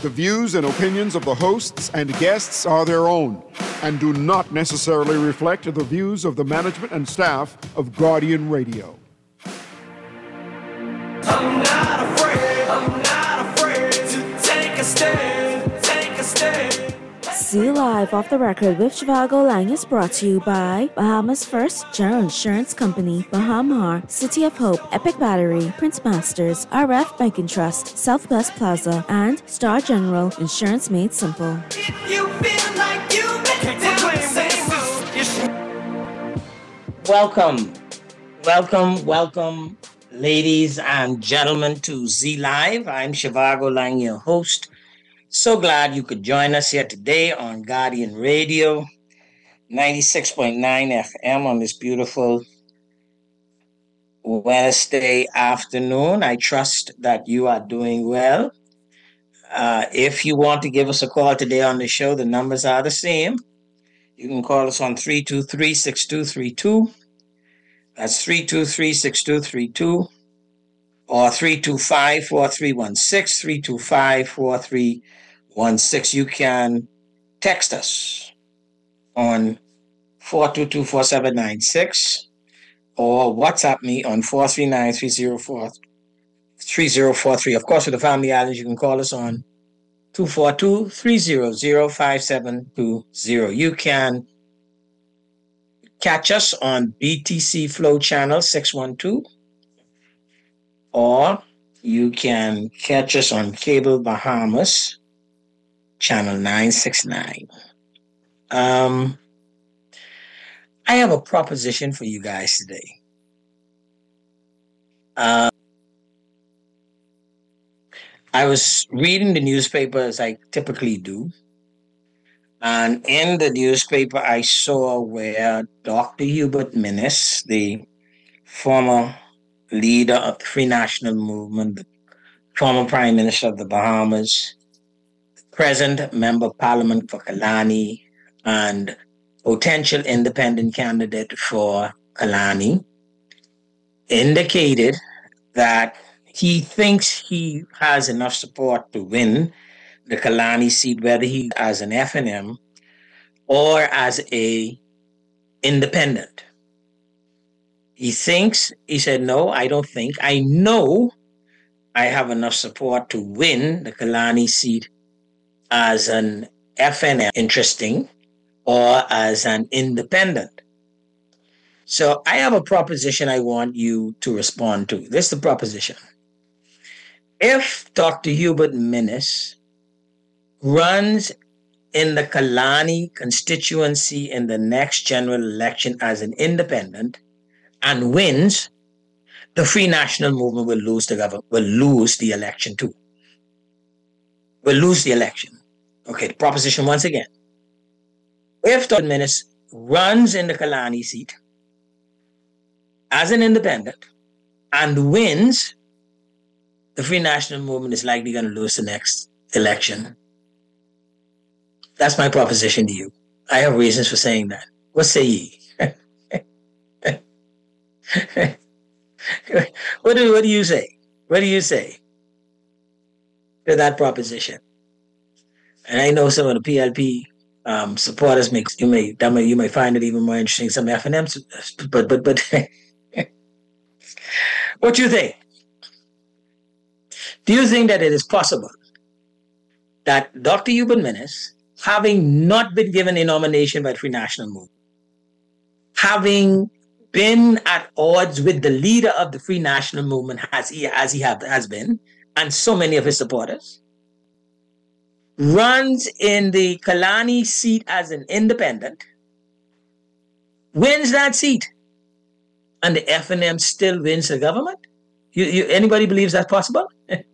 The views and opinions of the hosts and guests are their own and do not necessarily reflect the views of the management and staff of Guardian Radio. I'm not afraid to take a stand, take a stand. See Live Off the Record with Shivago Lang is brought to you by Bahamas First General Insurance Company, Bahamar, City of Hope, Epic Battery, Prince Masters, RF Bank and Trust, Southwest Plaza, and Star General Insurance Made Simple. If you feel like you make it down the same road. Welcome, ladies and gentlemen, to Z Live. I'm Shivago Lang, your host. So glad you could join us here today on Guardian Radio, 96.9 FM on this beautiful Wednesday afternoon. I trust that you are doing well. If you want to give us a call today on the show, the numbers are the same. You can call us on 323-6232. That's 323-6232 or 325-4316, 325-4316. You can text us on 422-4796 or WhatsApp me on 439-304-3043. Of course, for the Family Islands, you can call us on 242-300-5720. You can catch us on BTC Flow Channel 612, or you can catch us on Cable Bahamas Channel 969. I have a proposition for you guys today. I was reading the newspaper as I typically do. And in the newspaper, I saw where Dr. Hubert Minnis, the former leader of the Free National Movement, the former Prime Minister of the Bahamas, present Member of Parliament for Kalani, and potential independent candidate for Kalani, indicated that he thinks he has enough support to win the Kalani seat, whether he as an FNM or as a independent. He said, no, I don't think. I know I have enough support to win the Kalani seat as an FNM, interesting, or as an independent. So I have a proposition I want you to respond to. This is the proposition. If Dr. Hubert Minnis runs in the Kalani constituency in the next general election as an independent and wins, the Free National Movement will lose the election too. Will lose the election. Okay, the proposition once again. If Dr. Minnis runs in the Kalani seat as an independent and wins, the Free National Movement is likely going to lose the next election. That's my proposition to you. I have reasons for saying that. What say ye? What do you say? What do you say to that proposition? And I know some of the PLP supporters you may find it even more interesting. Some FNMs, but what do you think? Do you think that it is possible that Dr. Hubert Minnis, having not been given a nomination by the Free National Movement, having been at odds with the leader of the Free National Movement as he has been, and so many of his supporters, runs in the Kalani seat as an independent, wins that seat, and the FNM still wins the government? Anybody believes that's possible?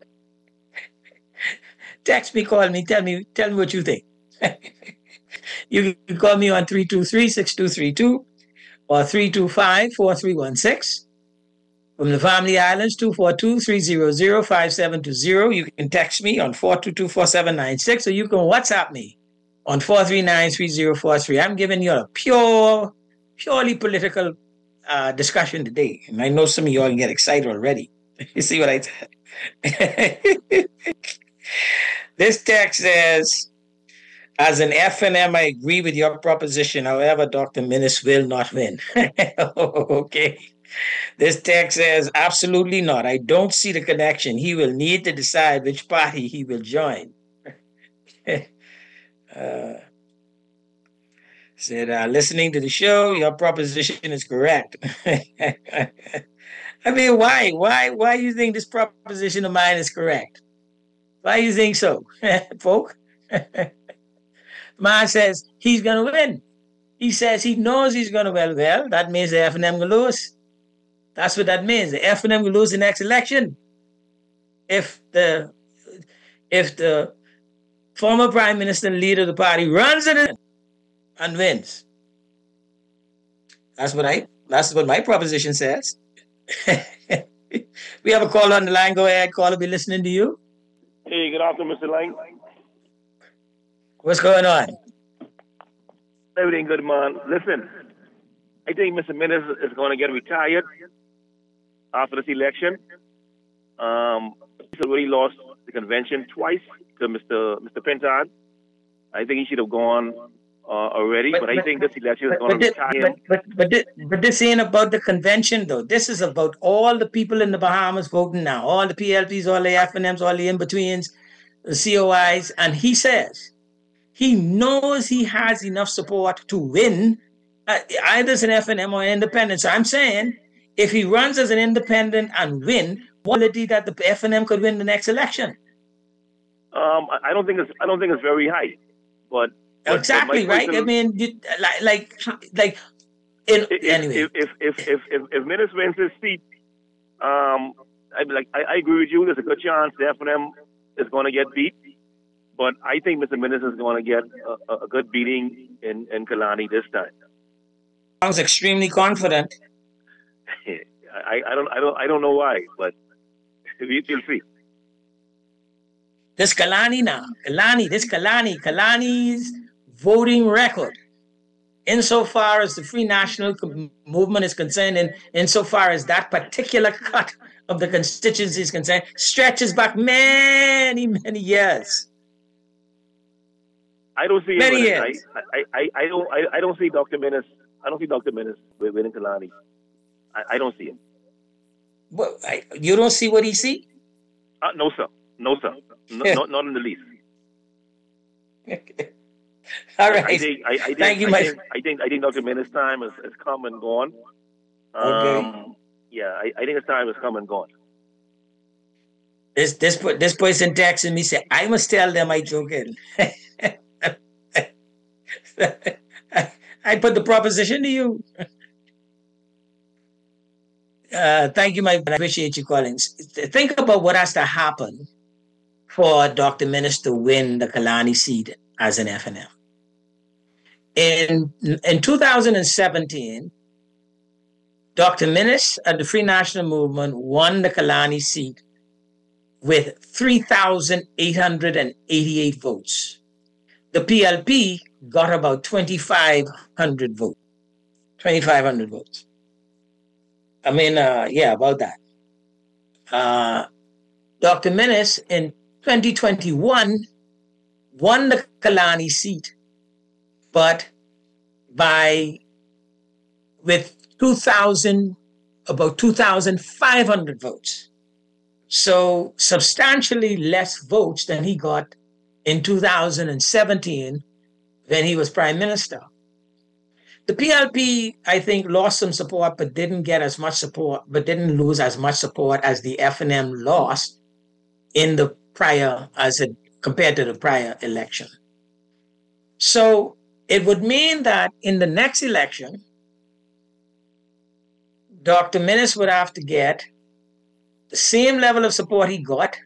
Text me, call me, tell me what you think. You can call me on 323-6232 or 325-4316. From the Family Islands, 242-300-5720. You can text me on 422-4796, or you can WhatsApp me on 439-3043. I'm giving you a purely political discussion today. And I know some of you all can get excited already. You see what I said? This text says, as an FNM, I agree with your proposition. However, Dr. Minnis will not win. Okay. This text says, absolutely not. I don't see the connection. He will need to decide which party he will join. Said, listening to the show, your proposition is correct. I mean, why? Why you think this proposition of mine is correct? Why you think so, folk? Man says he's going to win. He says he knows he's going to win. Well, that means the FNM will lose. That's what that means. The FNM will lose the next election. If the former prime minister and leader of the party runs it and wins. That's what my proposition says. We have a caller on the line. Go ahead, caller. Be listening to you. Hey, good afternoon, Mr. Lang. What's going on? Everything good, man. Listen, I think Mr. Minnis is going to get retired after this election. He's already lost the convention twice to Mr. Pentard. I think he should have gone already, but I think this election is going to retire him. But this ain't about the convention, though. This is about all the people in the Bahamas voting now, all the PLPs, all the FNMs, all the in-betweens, the COIs, and he says he knows he has enough support to win, either as an FNM or an independent. So I'm saying, if he runs as an independent and win, what ability that the FNM could win the next election? I don't think it's very high, but exactly right. I mean, anyway. If Minnis wins his seat, I agree with you. There's a good chance the FNM is going to get beat, but I think Mr. Minnis is going to get a good beating in Kalani this time. Sounds extremely confident. I don't know why, but we'll see. This Kalani's voting record, insofar as the Free National Movement is concerned, and insofar as that particular cut of the constituency is concerned, stretches back many, many years. I don't see many years. I don't see Dr. Minnis. I don't see Dr. Minnis winning Kalani. I don't see him. Well, you don't see what he see? No, sir. No, sir. Not in the least. All right. Thank you, Mike. I think Dr. Minnis' time has come and gone. Okay. Yeah, I think his time has come and gone. This person texted me, said, I must tell them I joking. I put the proposition to you. Thank you, Mike. I appreciate you calling. Think about what has to happen for Dr. Minnis to win the Kalani seat as an FNM. In 2017, Dr. Minnis and the Free National Movement won the Kalani seat with 3,888 votes. The PLP got about 2,500 votes. 2,500 votes. I mean, about that. Dr. Minnis in 2021 won the Kalani seat, but with about 2,500 votes. So substantially less votes than he got in 2017 when he was prime minister. The PLP, I think, lost some support, but didn't get as much support, but didn't lose as much support as the FNM lost in the prior, compared to the prior election. So it would mean that in the next election, Dr. Minnis would have to get the same level of support he got.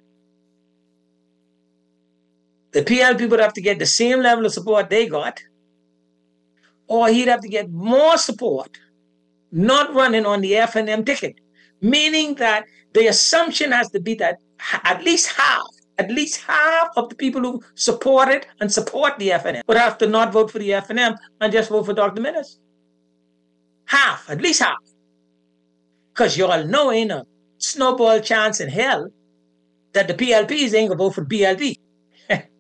The PLP would have to get the same level of support they got, or he'd have to get more support, not running on the FNM ticket, meaning that the assumption has to be that at least half of the people who support it and support the FNM would have to not vote for the FNM and just vote for Dr. Minnis. At least half. Because you all know ain't a snowball chance in hell that the PLPs ain't going to vote for BLP.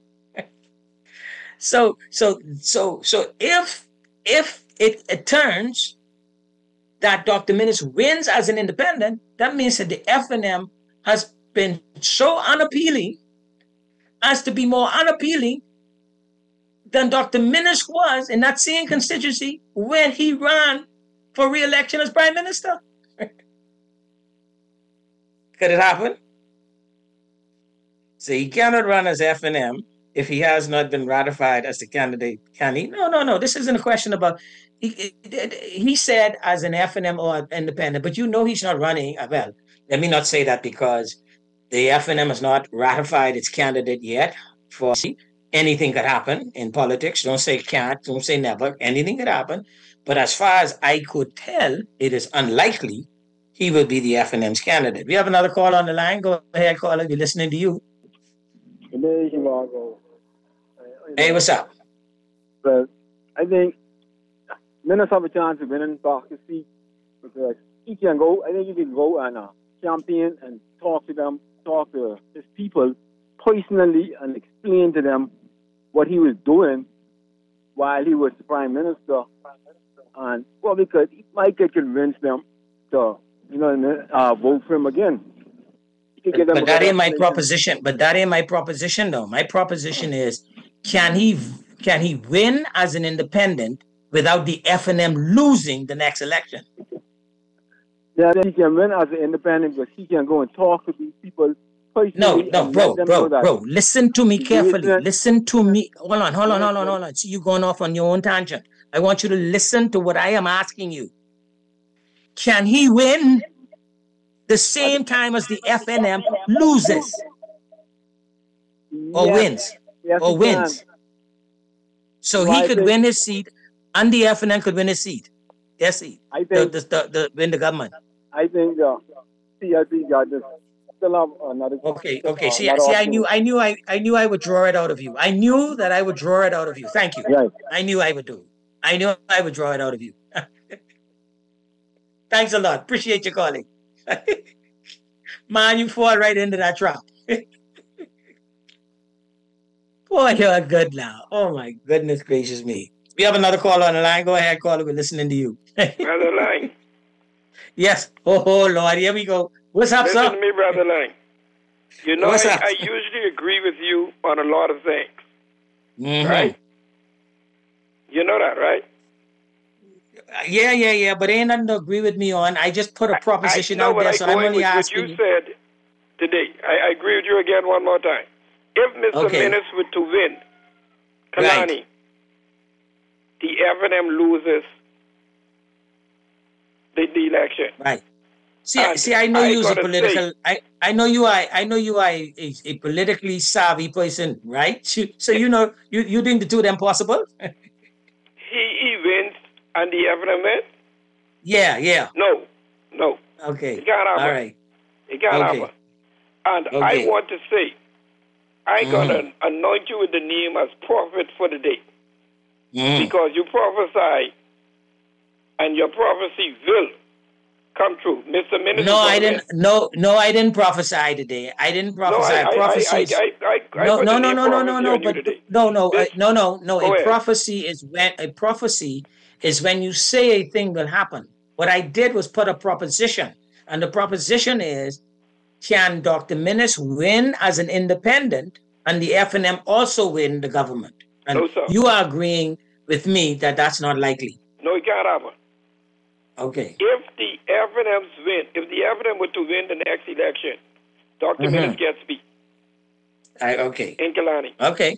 So if it turns that Dr. Minnis wins as an independent, that means that the FNM has been so unappealing as to be more unappealing than Dr. Minnis was in that same constituency when he ran for re-election as Prime Minister. Could it happen? So he cannot run as FNM if he has not been ratified as the candidate, can he? No. This isn't a question about, he said as an FNM or independent, but you know he's not running. Well, let me not say that because the FNM has not ratified its candidate yet. For anything could happen in politics. Don't say can't, don't say never. Anything could happen. But as far as I could tell, it is unlikely he will be the FNM's candidate. We have another call on the line. Go ahead, caller. We're listening to you. Hey, what's up? But I think Minnis have a chance of winning back his seat because he can go. I think he can go and campaign and talk to his people personally and explain to them what he was doing while he was the Prime Minister. And well, because he might get convinced them to, vote for him again. But that ain't my proposition. But that ain't my proposition, though. My proposition is, can he win as an independent without the FNM losing the next election? Yeah, he can win as an independent because he can go and talk to these people. No, bro. Listen to me carefully. Listen to me. Hold on. See, you going off on your own tangent. I want you to listen to what I am asking you. Can he win the same time as the FNM loses? Or wins? Yes, or wins? Can. So he could win his seat and the FNM could win his seat. Yes, I think win the government. I think CLP got this. Okay. See, I knew I would draw it out of you. I knew that I would draw it out of you. Thank you. Right. I knew I would do it. I knew I would draw it out of you. Thanks a lot. Appreciate you calling. Man, you fall right into that trap. Boy, you're good now. Oh my goodness gracious me. We have another caller on the line. Go ahead, caller. We're listening to you. Brother Lang. Yes. Oh Lord, here we go. What's up, sir? Listen to me, Brother Lang. You know, What's up? I usually agree with you on a lot of things. Mm-hmm. Right? You know that, right? Yeah. But ain't nothing to agree with me on. I just put a proposition out there, so I'm only asking. What you said today, I agree with you again one more time. If Mr. Minnis were to win Kalani, Right. the FNM loses the election. Right. See, I know you're a political. I know you are a politically savvy person, right? So you know you think the two of them possible? He wins and the FNM wins? Yeah. No. Okay. It can't happen. All right. It can't happen. And I want to say, I'm going to anoint you with the name as prophet for the day. Because you prophesy, and your prophecy will come true. Mr. Minnis. No, I didn't. No, I didn't prophesy today. I didn't prophesy. No, prophecies. No. Go ahead. Prophecy is when you say a thing will happen. What I did was put a proposition, and the proposition is: can Dr. Minnis win as an independent, and the FNM also win the government? And No, sir. you are agreeing with me that that's not likely. No, it can't happen. Okay. If the FNM were to win the next election, Dr. Minnis gets beat Okay. in Kalani. Okay.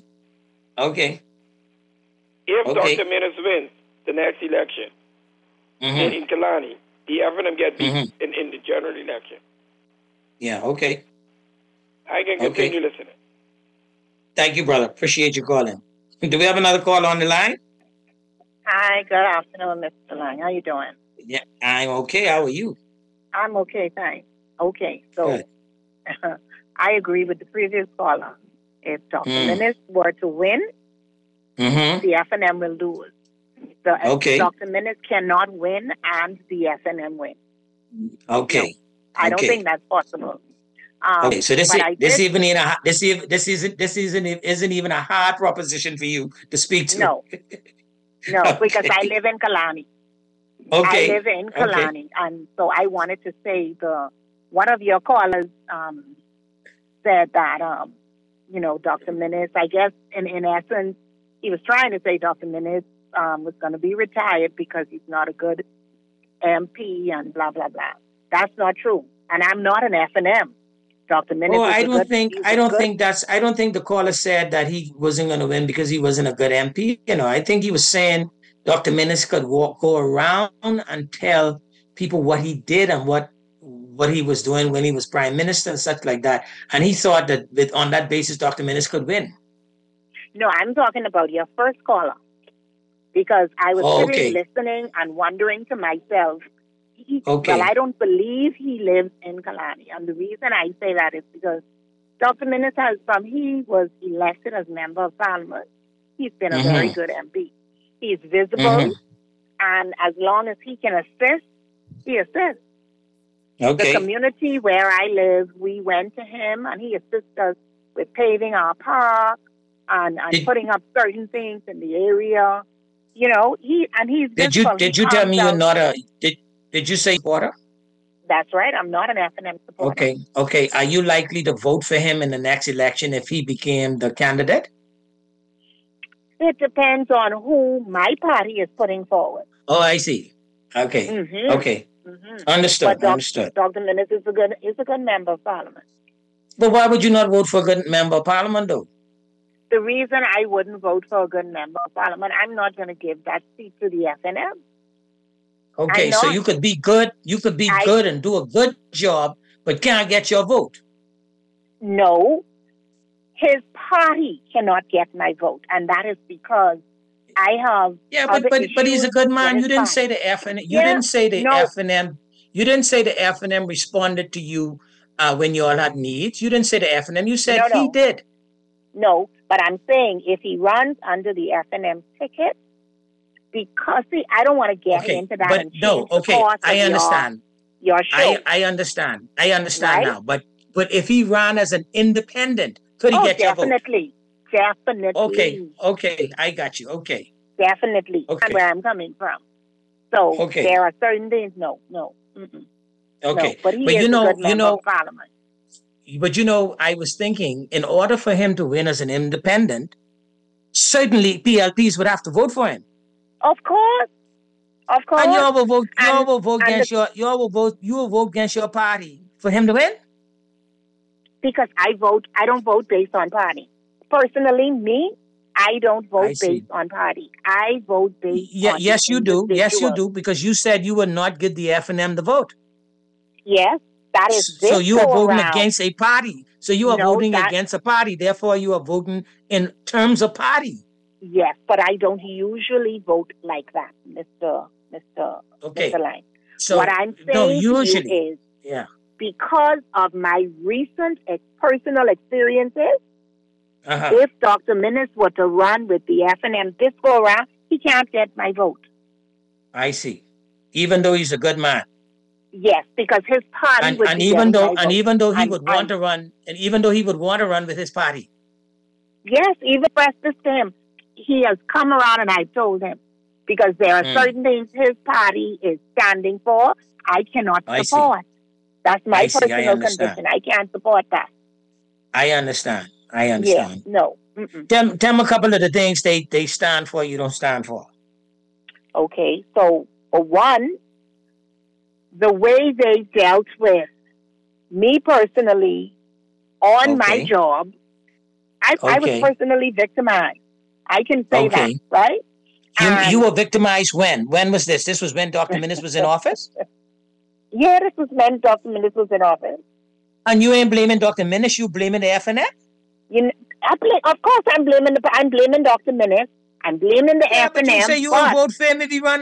If Okay. Dr. Minnis wins the next election in Kalani, the FNM gets beat in the general election. Yeah, okay. I can continue listening. Thank you, brother. Appreciate you calling. Do we have another call on the line? Hi, good afternoon, Mr. Lang. How you doing? Yeah, I'm okay. How are you? I'm okay, thanks. Okay, so Good. I agree with the previous caller. If Dr. Minnis were to win, the FNM will lose. Dr. Minnis cannot win and the FNM win. Okay. No, I don't think that's possible. Okay, so this isn't even a hard proposition for you to speak to. No, okay. Because I live in Kalani. Okay, I live in Kalani, and so I wanted to say one of your callers said that Dr. Minnis, I guess in essence, he was trying to say Dr. Minnis was going to be retired because he's not a good MP and blah blah blah. That's not true, and I'm not an F&M. Dr. Minnis. I don't think the caller said that he wasn't going to win because he wasn't a good MP. I think he was saying Dr. Minnis could go around and tell people what he did and what he was doing when he was prime minister and such like that. And he thought that on that basis, Dr. Minnis could win. No, I'm talking about your first caller, because I was sitting listening and wondering to myself, well, I don't believe he lives in Kalani. And the reason I say that is because Dr. Minnis he was elected as member of parliament. He's been a very good MP. He's visible, and as long as he can assist, he assists. Okay. The community where I live, we went to him, and he assists us with paving our park and putting up certain things in the area. He's visible. Did you tell me you're not a... Did you say supporter? That's right. I'm not an F&M supporter. Okay. Are you likely to vote for him in the next election if he became the candidate? It depends on who my party is putting forward. Oh, I see. Okay. Okay. Understood. Understood. Dr. Minnis is a good member of parliament. But why would you not vote for a good member of parliament, though? The reason I wouldn't vote for a good member of parliament, I'm not going to give that seat to the F&M. Okay, so you could be good. You could be good and do a good job, but can't get your vote. No, his party cannot get my vote, and that is because I have. Yeah, but he's a good man. You didn't say the F&M. You didn't say the F&M. You didn't say the F&M responded to you when you all had needs. You didn't say the F&M. You said he did. No, but I'm saying if he runs under the F&M ticket. Because, I don't want to get into that. But I understand. Your show. I understand. I understand now. But if he ran as an independent, could he get your vote? Definitely. Okay. I got you. Okay. Definitely. Okay. That's where I'm coming from. So there are certain things. No. Okay. No, but he is a good member of parliament. But I was thinking, in order for him to win as an independent, certainly PLPs would have to vote for him. Of course. And you will vote against your party for him to win? Because I don't vote based on party. Personally, I don't vote based on party. I vote based on Yes, you do. Yes, you do, because you said you would not give the F&M the vote. Yes, that is so you are voting against a party. So you are voting against a party. Therefore, you are voting in terms of party. Yes, but I don't usually vote like that, Mr. Line. So what I'm saying is because of my recent personal experiences, if Dr. Minnis were to run with the F&M this go around, he can't get my vote. I see. Even though he's a good man. Yes, because his party would even though he would want to run with his party. Yes, even press this to him. He has come around, and I told him, because there are certain things his party is standing for, I cannot support. That's my personal conviction. I can't support that. I understand. Yeah, no. Tell me a couple of the things they stand for, you don't stand for. Okay, so for one, the way they dealt with me personally on my job, I was personally victimized. I can say that, right? You were victimized when? When was this? This was when Dr. Minnis was in office? Yeah, this was when Dr. Minnis was in office. And you ain't blaming Dr. Minnis, you blaming the F&M? Of course I'm blaming Dr. Minnis. I'm blaming the F&M. But you say you will vote for him if he run.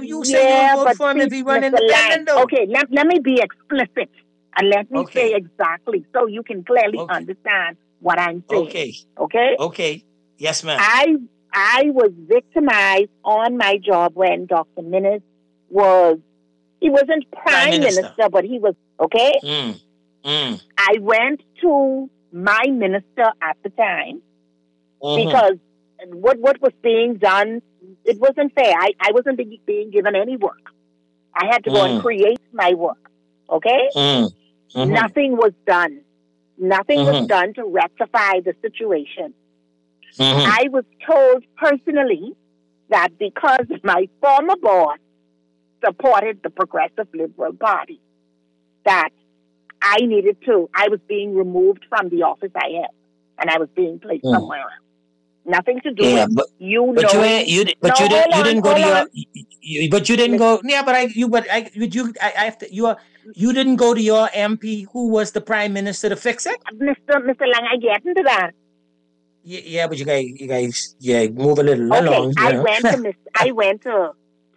If he run independent, though. Okay, let me be explicit and let me say exactly so you can clearly understand what I'm saying. Okay. Yes, ma'am. I was victimized on my job when Dr. Minnis he wasn't prime minister, but he was, I went to my minister at the time because what was being done, it wasn't fair. I wasn't being given any work. I had to go and create my work. Okay? Nothing was done. Nothing was done to rectify the situation. I was told personally that because my former boss supported the Progressive Liberal Party, that I was being removed from the office I had, and I was being placed somewhere else. Nothing to do with you didn't go to your MP who was the prime minister to fix it. Mr. Lang, I get into that. Yeah, but you guys, move a little along. Okay, I went to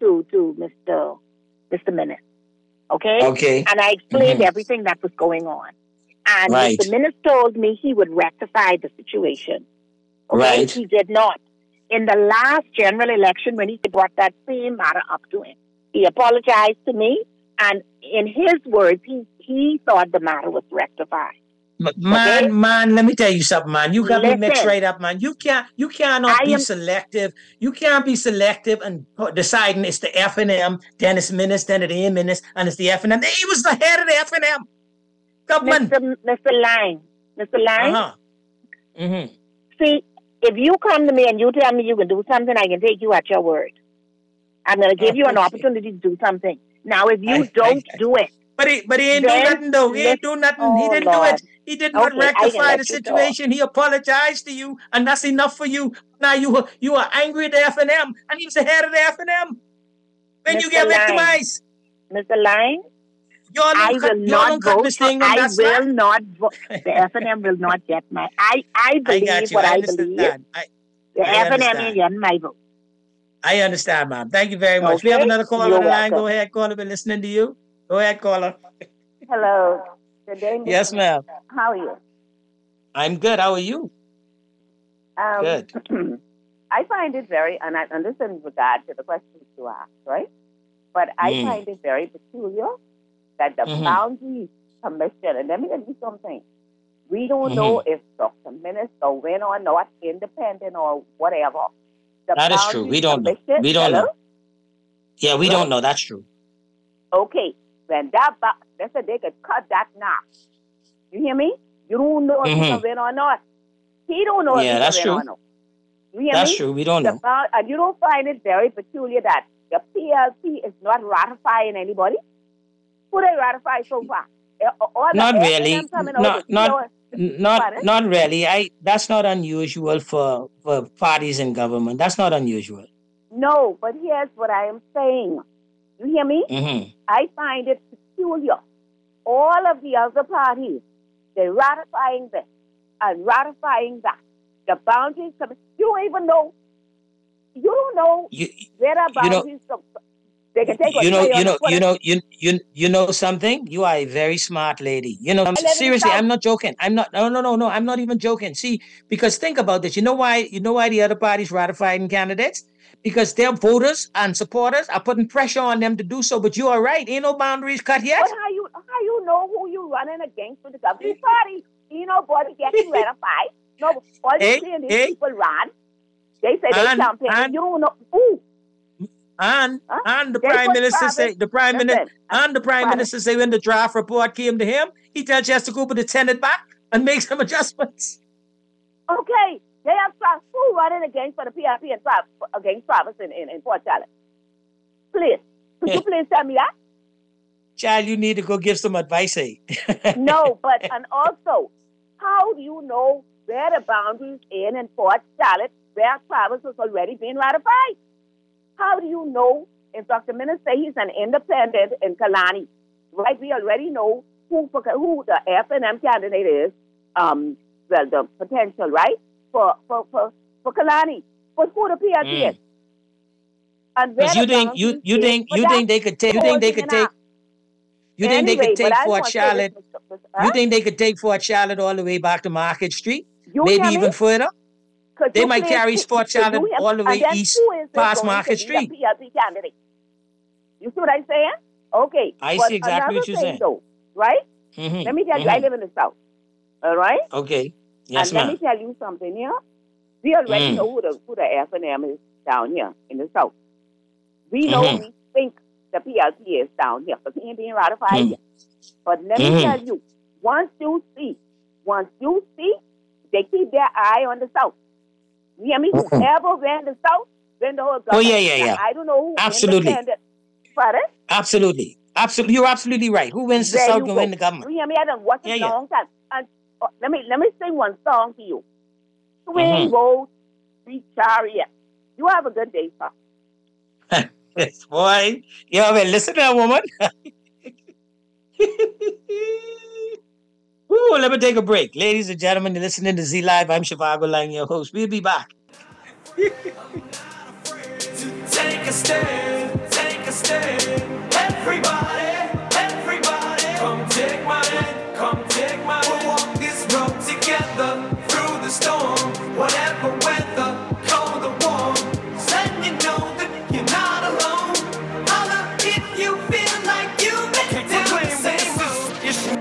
Mr. Minnis. Okay. And I explained everything that was going on, and Mr. Minnis told me he would rectify the situation. Okay? Right. He did not. In the last general election, when he brought that same matter up to him, he apologized to me, and in his words, he thought the matter was rectified. Man, let me tell you something, man. You got me mixed right up, man. You cannot be selective. You can't be selective and deciding it's the F&M, then it's Minnis, then it ain't Minnis, and it's the F&M. He was the head of the F&M. Mr. Lang. See, if you come to me and you tell me you can do something, I can take you at your word. I'm going to give you an opportunity to do something. Now, if you don't do it. But he ain't do nothing, though. He ain't do nothing. He didn't do it. He did not rectify the situation. He apologized to you, and that's enough for you. Now you are angry at the F&M, and he was the head of the F&M. Then you get victimized. Mr. Lang, I will not vote. The F&M will not get my. I believe what I believe. The F&M ain't getting my vote. I understand, ma'am. Thank you very much. Okay. We have another caller on the line. Go ahead, caller. Been listening to you. Go ahead, caller. Hello. Good day. Yes, ma'am. How are you? I'm good. How are you? Good. I find it very, and this in regard to the questions you asked, right? But I find it very peculiar that the Boundaries Commission, and let me tell you something, we don't know if Dr. Minister win or not, independent or whatever. That is true. We don't know. We don't know. Yeah, we don't know. That's true. Okay. When they said they could cut that now. You hear me? You don't know if he's going to win or not. He don't know if he's going to win or not. You hear that's me? True. We don't know. And you don't find it very peculiar that the PLP is not ratifying anybody? Who they ratify so far? Not really. Not really. That's not unusual for parties in government. That's not unusual. No, but here's what I am saying. You hear me? I find it peculiar. All of the other parties, they're ratifying this and ratifying that. The boundaries, you don't even know. You don't know where the boundaries come from. They can take you know something? You are a very smart lady. Seriously, I'm not joking. I'm not even joking. See, because think about this. You know why the other parties ratifying candidates? Because their voters and supporters are putting pressure on them to do so. But you are right. Ain't no boundaries cut yet. But how you know who you running against with the governing party? You know, nobody getting ratified. No, all these people ran. They say they campaign. You don't know who. And the prime minister say when the draft report came to him, he tells Chester Cooper to send it back and make some adjustments. Okay, they have who running against for the PRP and against Travis in Port Charlotte. Please, could you please tell me that? Child, you need to go give some advice. No, but and also, how do you know where the boundaries in Port Charlotte where Travis was already being ratified? How do you know if Dr. Minnis say he's an independent in Kalani? Right, we already know who the F&M candidate is. The potential, right, for Kalani. But who the PRP is? And you think they could take Fort Charlotte? You think they could take Fort Charlotte all the way back to Market Street? Maybe even further? They might carry Fort Charlotte all the way east past Market Street. You see what I'm saying? Okay. I see exactly what you're saying. Though, right? Let me tell you, I live in the South. All right? Okay. Yes, and let me tell you something here. We already know who the F&M is down here in the South. We know we think the PLT is down here because he ain't being ratified yet. But let me tell you, once you see, they keep their eye on the South. You hear me? Whoever ran the South, ran the whole government. Oh, yeah. Now, I don't know who. Absolutely. Pardon? Absolutely. You're absolutely right. Who wins the South can win the government. You hear me? I don't watch it a long time. And let me sing one song to you. Swing Road, Sweet Chariot. You have a good day, sir. Boy, listen to that woman. Ooh, let me take a break. Ladies and gentlemen, you're listening to Z Live. I'm Shivago Lang, your host. We'll be back. Take a stand, take a stand. Everybody, come take my hand, come take my hand. We'll walk this road together through the storm, whatever weather, cold or warm. Letting you know that you're not alone. Holla if you feel like you've been down the same road.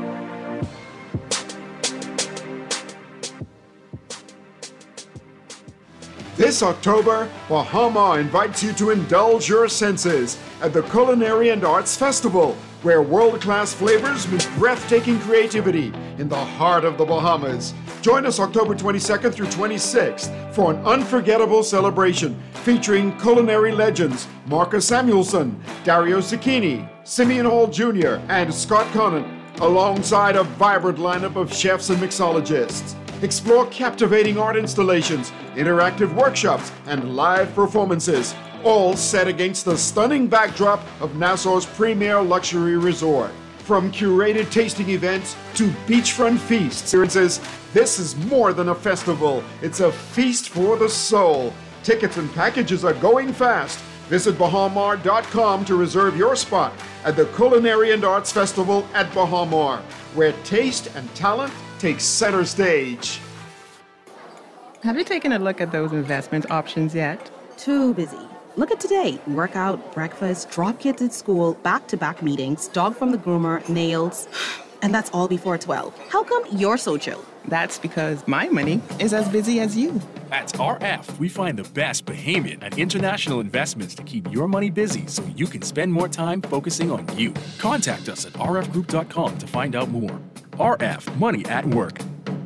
This October, Bahama invites you to indulge your senses at the Culinary and Arts Festival, where world-class flavors meet breathtaking creativity in the heart of the Bahamas. Join us October 22nd through 26th for an unforgettable celebration featuring culinary legends Marcus Samuelson, Dario Zucchini, Simeon Hall Jr., and Scott Conant, alongside a vibrant lineup of chefs and mixologists. Explore captivating art installations, interactive workshops, and live performances, all set against the stunning backdrop of Nassau's premier luxury resort. From curated tasting events to beachfront feasts, this is more than a festival. It's a feast for the soul. Tickets and packages are going fast. Visit bahamar.com to reserve your spot at the Culinary and Arts Festival at Bahamar, where taste and talent take center stage. Have you taken a look at those investment options yet? Too busy. Look at today. Workout, breakfast, drop kids at school, back-to-back meetings, dog from the groomer, nails. And that's all before 12. How come you're so chill? That's because my money is as busy as you. At RF, we find the best Bahamian and international investments to keep your money busy so you can spend more time focusing on you. Contact us at rfgroup.com to find out more. RF, money at work.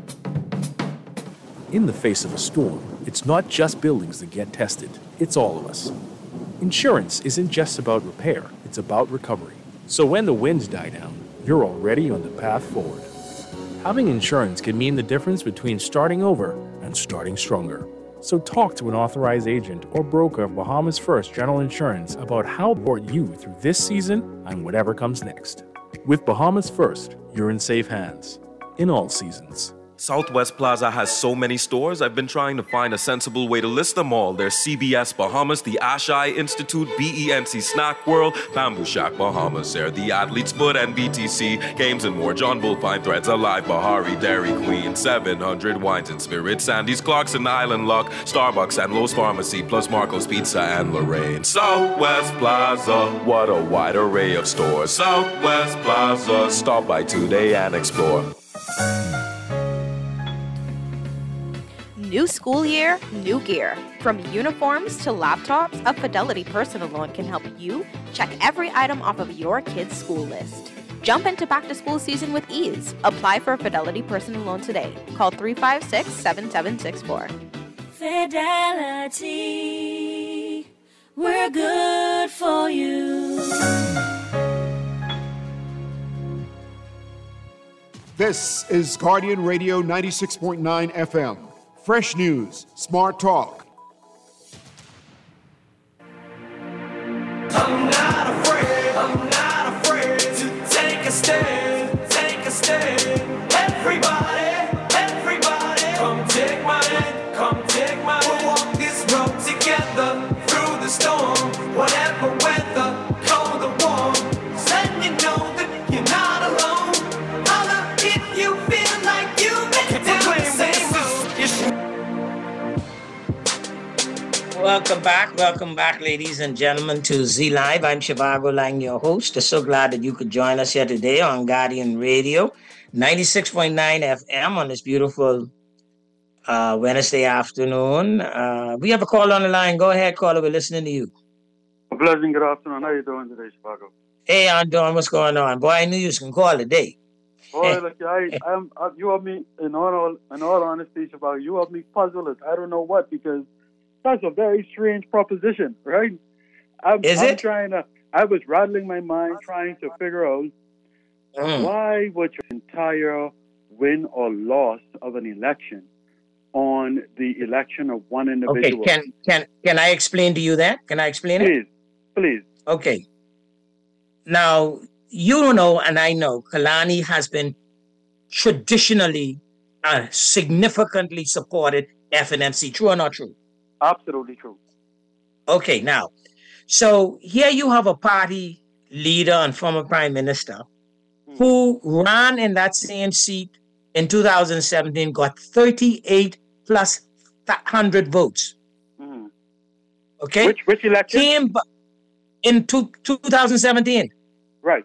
In the face of a storm, it's not just buildings that get tested, it's all of us. Insurance isn't just about repair, it's about recovery. So when the winds die down, you're already on the path forward. Having insurance can mean the difference between starting over and starting stronger. So talk to an authorized agent or broker of Bahamas First General Insurance about how to support you through this season and whatever comes next. With Bahamas First, you're in safe hands in all seasons. Southwest Plaza has so many stores, I've been trying to find a sensible way to list them all. There's CBS Bahamas, the Ashai Institute, BENC Snack World, Bamboo Shack Bahamas, Air, the Athlete's Foot, and BTC, Games and more, John Bull, Fine Threads, Alive, Bahari, Dairy Queen, 700 Wines and Spirits, Sandy's Clocks and Island Lock, Starbucks and Lowe's Pharmacy, plus Marco's Pizza and Lorraine. Southwest Plaza, what a wide array of stores. Southwest Plaza, stop by today and explore. New school year, new gear. From uniforms to laptops, a Fidelity personal loan can help you check every item off of your kid's school list. Jump into back to school season with ease. Apply for a Fidelity personal loan today. Call 356-7764. Fidelity, we're good for you. This is Guardian Radio 96.9 FM. Fresh news, smart talk. I'm not afraid to take a stand, take a stand. Everybody, come take my hand, come take my hand. We'll walk this road together through the storm, whatever weather, cold or warm. Letting you know that you're not alone. Holla if you feel like you've been down the same road. Welcome back, ladies and gentlemen, to Z Live. I'm Shivago Lang, your host. I'm so glad that you could join us here today on Guardian Radio, 96.9 FM on this beautiful Wednesday afternoon. We have a call on the line. Go ahead, caller. We're listening to you. A pleasant good afternoon. How are you doing today, Shivago? Hey, I'm doing. What's going on? Boy, I knew you was going to call today. Boy, look, you have me, in all honesty, Shivago, you have me puzzled. I don't know what, because that's a very strange proposition, right? I was rattling my mind trying to figure out why would your entire win or loss of an election on the election of one individual. Okay, can I explain to you that? Can I explain it? Please. Okay. Now, you know and I know Kalani has been traditionally significantly supported FNMC. True or not true? Absolutely true. Okay, now, so here you have a party leader and former prime minister who ran in that same seat in 2017, got 38 plus 100 votes. Okay? Which election? Came in 2017. Right.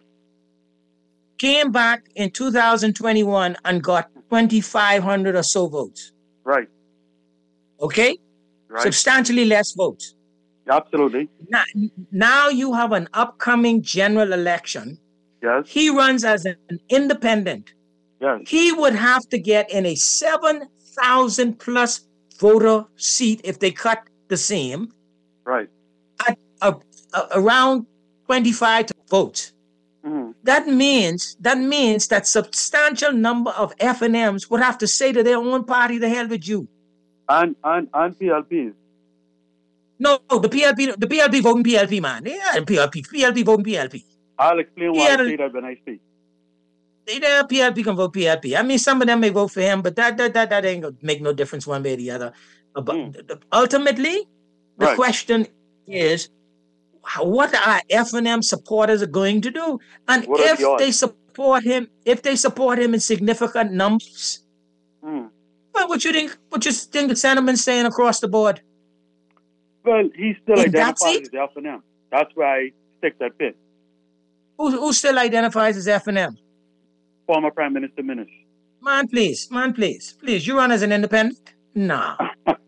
Came back in 2021 and got 2,500 or so votes. Right. Okay? Right. Substantially less votes. Absolutely. Now you have an upcoming general election. Yes. He runs as an independent. Yes. He would have to get in a 7,000 plus voter seat if they cut the same. Right. At around 25 votes. Mm-hmm. That means that substantial number of FNMs would have to say to their own party, the hell with you. And PLPs. No, the PLP voting PLP, man. Yeah, PLP voting PLP. I'll explain why I say that when I speak. The PLP can vote PLP. I mean, some of them may vote for him, but that ain't gonna make no difference one way or the other. Ultimately, the question is, what are FNM supporters are going to do? And if they support him in significant numbers, well, what you think the sentiment's saying across the board? Well, he still identifies as FNM. That's why I stick that pin. Who still identifies as FNM? Former Prime Minister Minnis. Man, please. You run as an independent? Nah.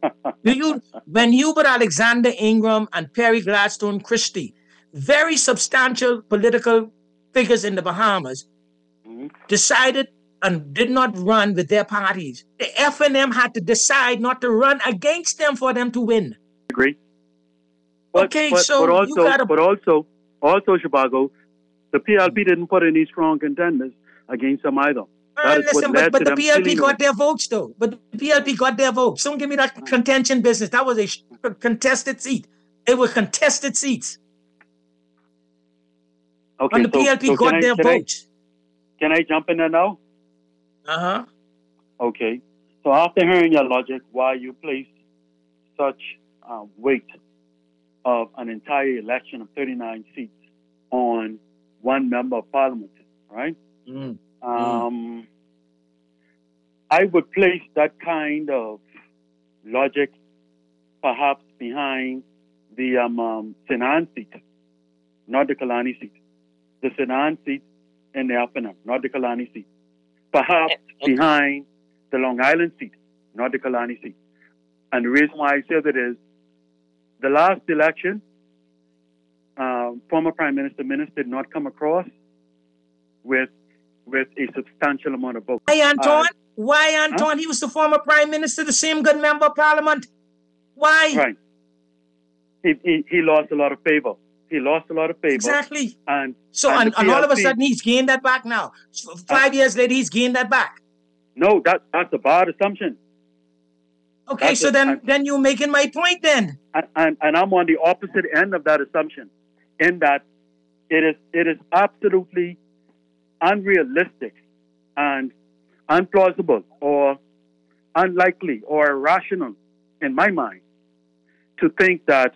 When Hubert Alexander Ingram and Perry Gladstone Christie, very substantial political figures in the Bahamas, decided and did not run with their parties, the FNM had to decide not to run against them for them to win. Agree. But also, Shivago, the PLP didn't put any strong contenders against them either. But the PLP got their votes, though. But the PLP got their votes. Don't give me that contention business. That was a contested seat. It was contested seats. Okay, and the PLP got their votes. Can I jump in there now? Uh-huh. Okay. So after hearing your logic, why you place such weight of an entire election of 39 seats on one member of parliament, right? I would place that kind of logic perhaps behind the Sinan seat, not the Kalani seat. The Sinan seat in the FNM, not the Kalani seat. Perhaps behind the Long Island seat, not the Kalani seat. And the reason why I say that is the last election, former Prime Minister Minnis did not come across with a substantial amount of votes. Why, Antoine? He was the former Prime Minister, the same good member of Parliament. Why? Right. He lost a lot of favor. Exactly. And all of a sudden he's gained that back now. 5 years later, he's gained that back. No, that's a bad assumption. Okay, then you're making my point then. And I'm on the opposite end of that assumption, in that it is absolutely unrealistic and unplausible or unlikely or irrational in my mind to think that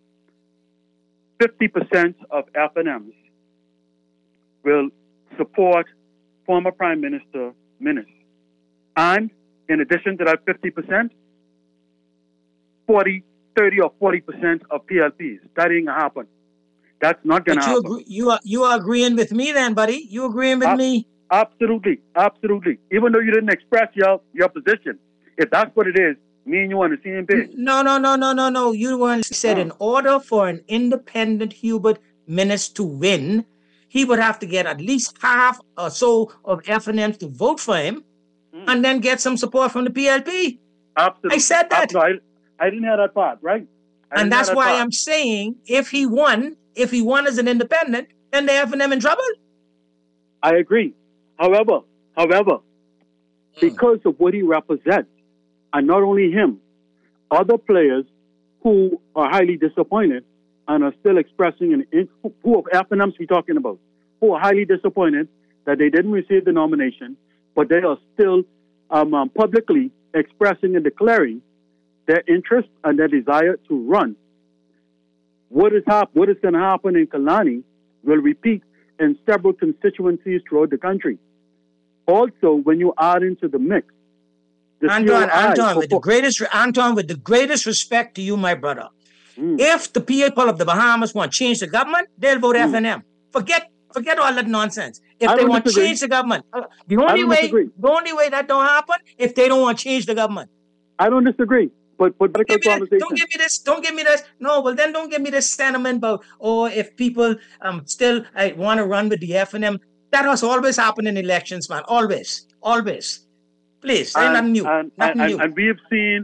50% of FNMs will support former Prime Minister Minnis. And in addition to that 50%, 30 or 40% of PLPs. That ain't gonna happen. That's not gonna happen. You are agreeing with me then, buddy? You agreeing with me? Absolutely. Even though you didn't express your position, if that's what it is, me and you on the same page. No. You weren't said in order for an independent Hubert Minnis to win, he would have to get at least half or so of FNMs to vote for him, and then get some support from the PLP. Absolutely. I said that. No, I didn't hear that part, right? And that's why I'm saying if he won as an independent, then the FNM in trouble. I agree. However, because of what he represents, and not only him, other players who are highly disappointed and are still expressing who of FNMs we talking about, who are highly disappointed that they didn't receive the nomination, but they are still publicly expressing and declaring their interest and their desire to run. What is going to happen in Kalani will repeat in several constituencies throughout the country. Also, when you add into the mix, Anton, with the greatest respect to you, my brother, if the people of the Bahamas want to change the government, they'll vote FNM. Forget all that nonsense. If they want to change the government, the only way that don't happen if they don't want to change the government. I don't disagree. But don't give me this. No, well then don't give me this sentiment about if people still want to run with the FNM. That has always happened in elections, man. Always. Please, nothing new. And we have seen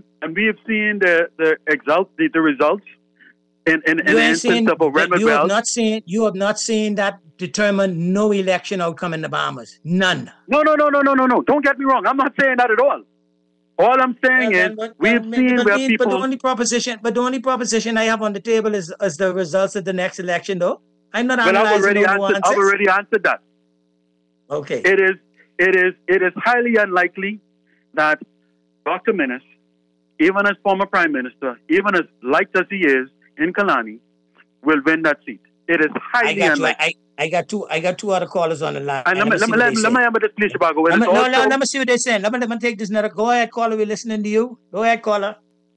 the results in the instance of Redmond Wells. You have not seen that determine no election outcome in the Bahamas. None. No. Don't get me wrong. I'm not saying that at all. All I'm saying is we've seen where people. But the only proposition I have on the table is the results of the next election, though. I'm not analyzing I've already answered that. Okay. It is highly unlikely that Dr. Minnis, even as former Prime Minister, even as liked as he is in Kalani, will win that seat. It is highly unlikely. I got two other callers on the line. And let me have this, please, Chicago. Let me see what they're saying. Let me take this another. Go ahead, caller. We're listening to you. Go ahead, caller.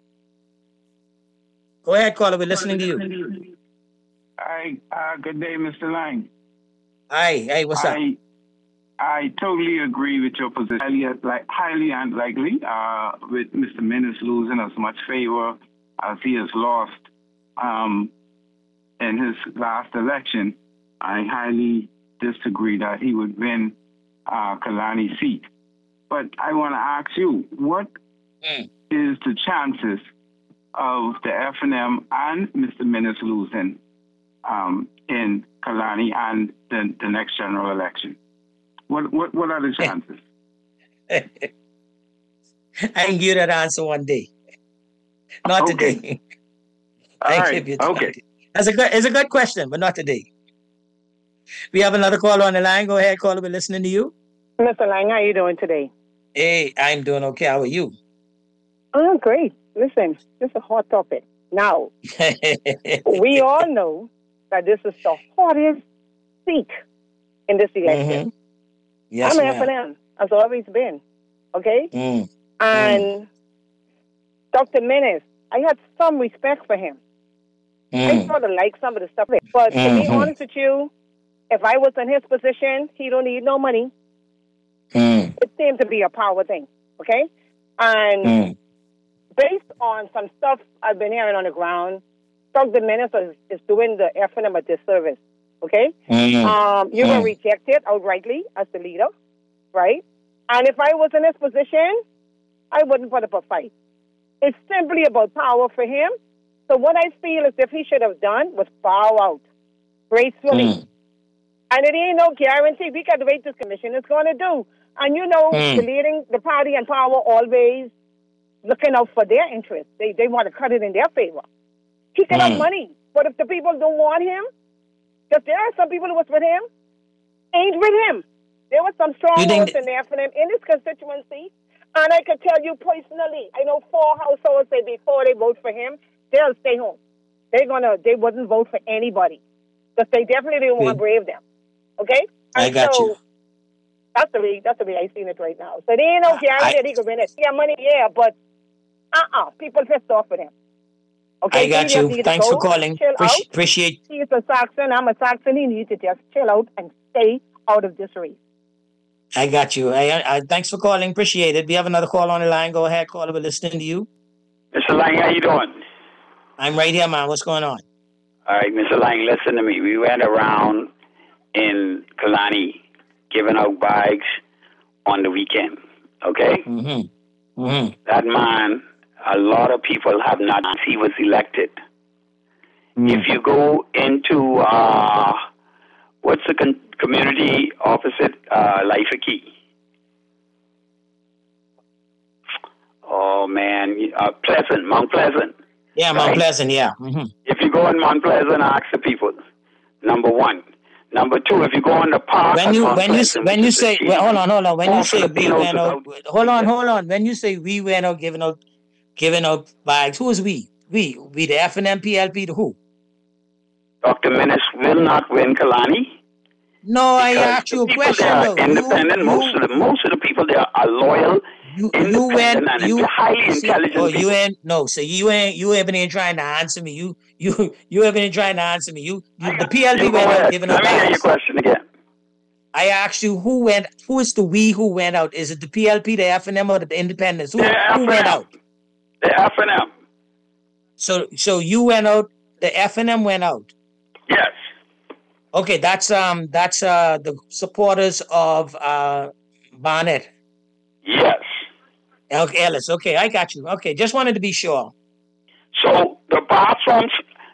We're listening to you. Hi. Good day, Mr. Lang. Hi. What's up? I totally agree with your position. Highly unlikely with Mr. Minnis losing as much favor as he has lost in his last election. I highly disagree that he would win Kalani's seat. But I want to ask you, what is the chances of the FNM and Mr. Minnis losing in Kalani and the next general election? What are the chances? I can give that answer one day. Not today. Okay. It's a good question, but not today. We have another caller on the line. Go ahead, caller. We're listening to you. Mr. Lang, how are you doing today? Hey, I'm doing okay. How are you? Oh, great. Listen, this is a hot topic. Now, we all know that this is the hottest seat in this election. Mm-hmm. Yes, I'm an FNM, has always been. Okay? And Dr. Minnis, I had some respect for him. I sort of like some of the stuff. But to be honest with you, if I was in his position, he don't need no money. It seemed to be a power thing, okay? And based on some stuff I've been hearing on the ground, Dr. Minnis is doing the FNM a disservice, okay? You were rejected outrightly as the leader, right? And if I was in his position, I wouldn't put up a fight. It's simply about power for him. So what I feel is if he should have done was bow out gracefully. And it ain't no guarantee. We got to wait this commission is going to do. And you know, the party and power always looking out for their interests. They want to cut it in their favor. He can have money. But if the people don't want him, because there are some people who was with him, ain't with him. There were some strong votes in there for them in this constituency. And I can tell you personally, I know 4 households say before they vote for him, they'll stay home. They wouldn't vote for anybody. Because they definitely didn't want to brave them. Okay? And I got you. That's the way I seen it right now. So there ain't no guarantee that he could win it. Yeah, money, yeah, but people pissed off with him. Okay, I got you. Thanks for calling. Appreciate. He's a Saxon. I'm a Saxon. He needs to just chill out and stay out of this race. I got you. I thanks for calling. Appreciate it. We have another call on the line. Go ahead, caller. We're listening to you. Mr. Lang, how you doing? I'm right here, man. What's going on? All right, Mr. Lang, listen to me. We went around in Kalani giving out bags on the weekend, okay? Mm-hmm. Mm-hmm. That man, a lot of people have not, he was elected. Mm-hmm. If you go into, what's the community opposite Laifaki? Oh, man, Pleasant, Mount Pleasant. Yeah, Mount Pleasant, yeah. Mm-hmm. If you go in Mount Pleasant, ask the people, number one. Number two, if you go in the park, when you say well, hold on, when you say we went out, hold on, when you say we went out giving out bags, who is we? We the FNM PLP to who? Dr. Menace will not win Kalani. No, I asked you a question. Though. Independent. Most of the people there are loyal. You highly intelligent. Oh, you ain't no. So you ain't been trying to answer me. You haven't been trying to answer me. The PLP went out giving out. Let me hear your question again. I asked you who is the we who went out? Is it the PLP, the FNM, or the independents? Who went out? The FNM. So you went out. The FNM went out. Yes. Okay, that's the supporters of Barnett. Yes. Ellis. Okay, I got you. Okay, just wanted to be sure. So the bathrooms,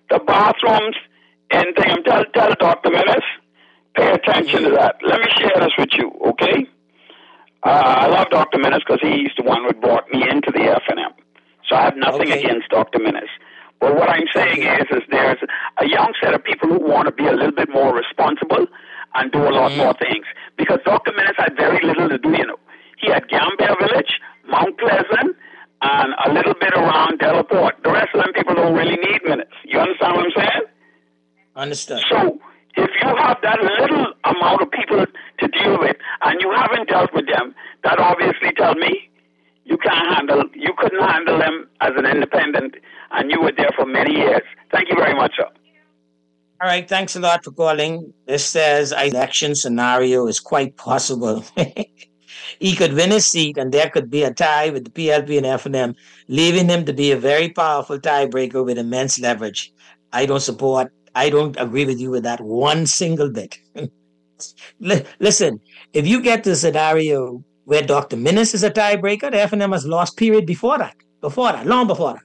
and tell Dr. Menace, pay attention to that. Let me share this with you, okay? I love Dr. Menace because he's the one who brought me into the FNM. So I have nothing against Dr. Menace. But what I'm saying is there's a young set of people who want to be a little bit more responsible and do a lot more things. Because Dr. Menace had very little to do, He had Gambia Village, Mount Pleasant, and a little bit around Delaport. The rest of them people don't really need minutes. You understand what I'm saying? Understood. So if you have that little amount of people to deal with and you haven't dealt with them, that obviously tells me you couldn't handle them as an independent, and you were there for many years. Thank you very much, sir. All right, thanks a lot for calling. This says election scenario is quite possible. He could win his seat, and there could be a tie with the PLP and FNM, leaving him to be a very powerful tiebreaker with immense leverage. I don't agree with you with that one single bit. Listen, if you get the scenario where Dr. Menace is a tiebreaker, the FNM has lost period before that, long before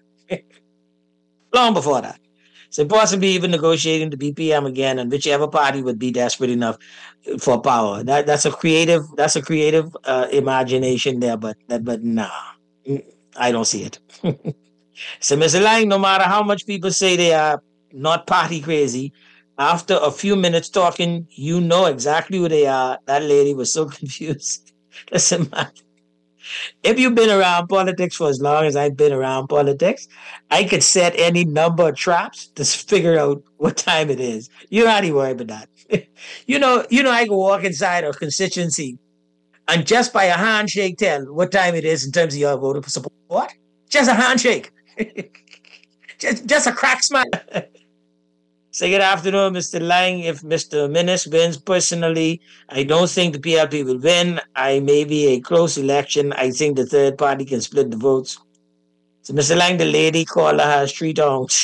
that. So possibly even negotiating the BPM again, and whichever party would be desperate enough for power. That's a creative imagination there, but nah, I don't see it. So Mr. Lang, no matter how much people say they are not party crazy, after a few minutes talking, you know exactly who they are. That lady was so confused. Listen, man, if you've been around politics for as long as I've been around politics, I could set any number of traps to figure out what time it is. You're not even worried about that. You know, I can walk inside a constituency and just by a handshake tell what time it is in terms of your voter support. Just a handshake. just a crack smile. Say good afternoon, Mr. Lang. If Mr. Menace wins personally, I don't think the PLP will win. I may be a close election. I think the third party can split the votes. So, Mr. Lang, the lady caller has 3 tongues.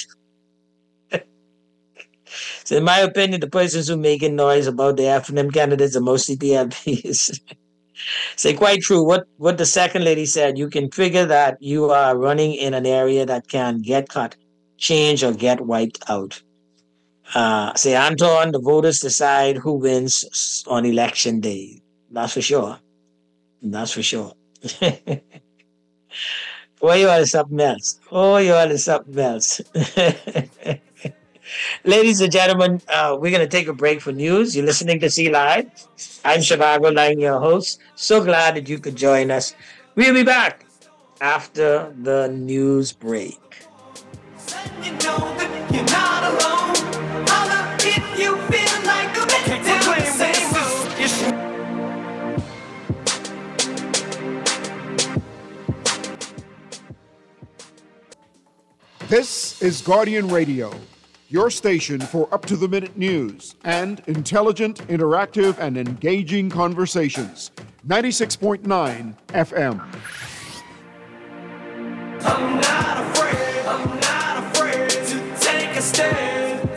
So, in my opinion, the persons who are making noise about the FNM candidates are mostly PLPs. Say, quite true. What the second lady said, you can figure that you are running in an area that can get cut, change, or get wiped out. Say, Anton, the voters decide who wins on election day. That's for sure. Boy, you are something else. Ladies and gentlemen, we're going to take a break for news. You're listening to C Live. I'm Shivago Lang, your host. So glad that you could join us. We'll be back after the news break. You know that you're not alone. Holla if you feel like a This is Guardian Radio, your station for up-to-the-minute news and intelligent, interactive, and engaging conversations. 96.9 FM. I'm not afraid to take a stand,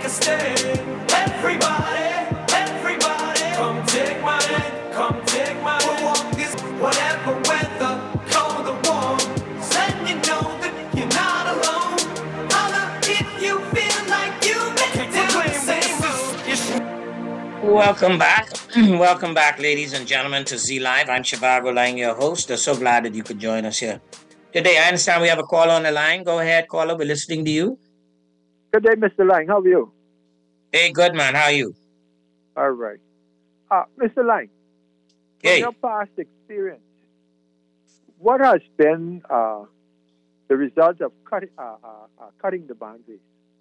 Everybody, come take my hand, We'll walk this, whatever weather, cold or warm. Let you know that you're not alone. Holla if you feel like you've been down the same road. Welcome back. Welcome back, ladies and gentlemen, to Z Live. I'm Shivago Lang, your host. I'm so glad that you could join us here today. I understand we have a caller on the line. Go ahead, caller. We're listening to you. Good day, Mr. Lang. How are you? Hey, good, man. How are you? All right. Mr. Lang, from your past experience, what has been the result of cutting the boundaries?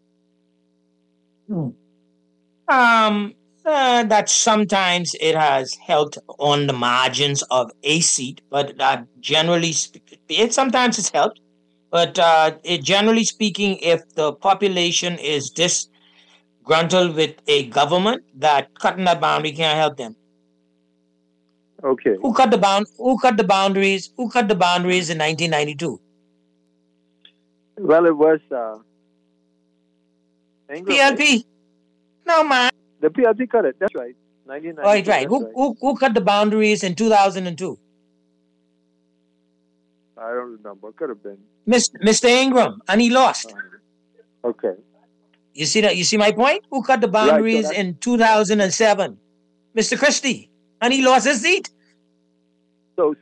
That sometimes it has helped on the margins of a seat, but generally, sometimes it's helped. But generally speaking, if the population is disgruntled with a government, that cutting that boundary can't help them. Okay. Who cut the boundaries? Who cut the boundaries in 1992? Well, it was PLP. No, man. The PLP cut it. That's right. 1992. Right. Who cut the boundaries in 2002? I don't remember. It could have been Mr. Ingram, and he lost. Okay. You see that? You see my point? Who cut the boundaries in 2007? Mr. Christie, and he lost his seat. So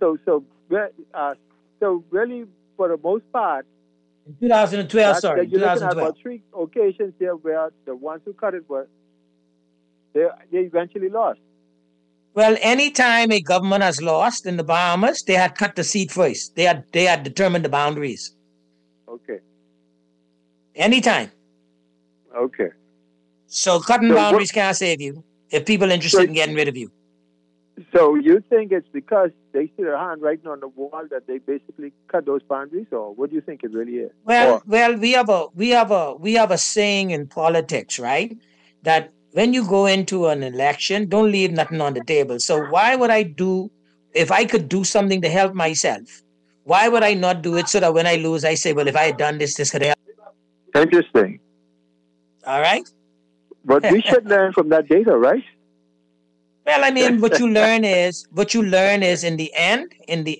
really, for the most part, in 2012. Sorry, you're 2012. looking at about 3 occasions here where the ones who cut it were they eventually lost. Well, anytime a government has lost in the Bahamas, they had cut the seat first. They had determined the boundaries. Okay. Anytime. Okay. So cutting boundaries can't save you if people are interested in getting rid of you. So you think it's because they see their hand writing on the wall that they basically cut those boundaries, or what do you think it really is? Well, we have a saying in politics, right? That when you go into an election, don't leave nothing on the table. So why would I do, if I could do something to help myself, why would I not do it so that when I lose, I say, well, if I had done this could help? Interesting. All right. But we should learn from that data, right? Well, I mean, what you learn is in the end,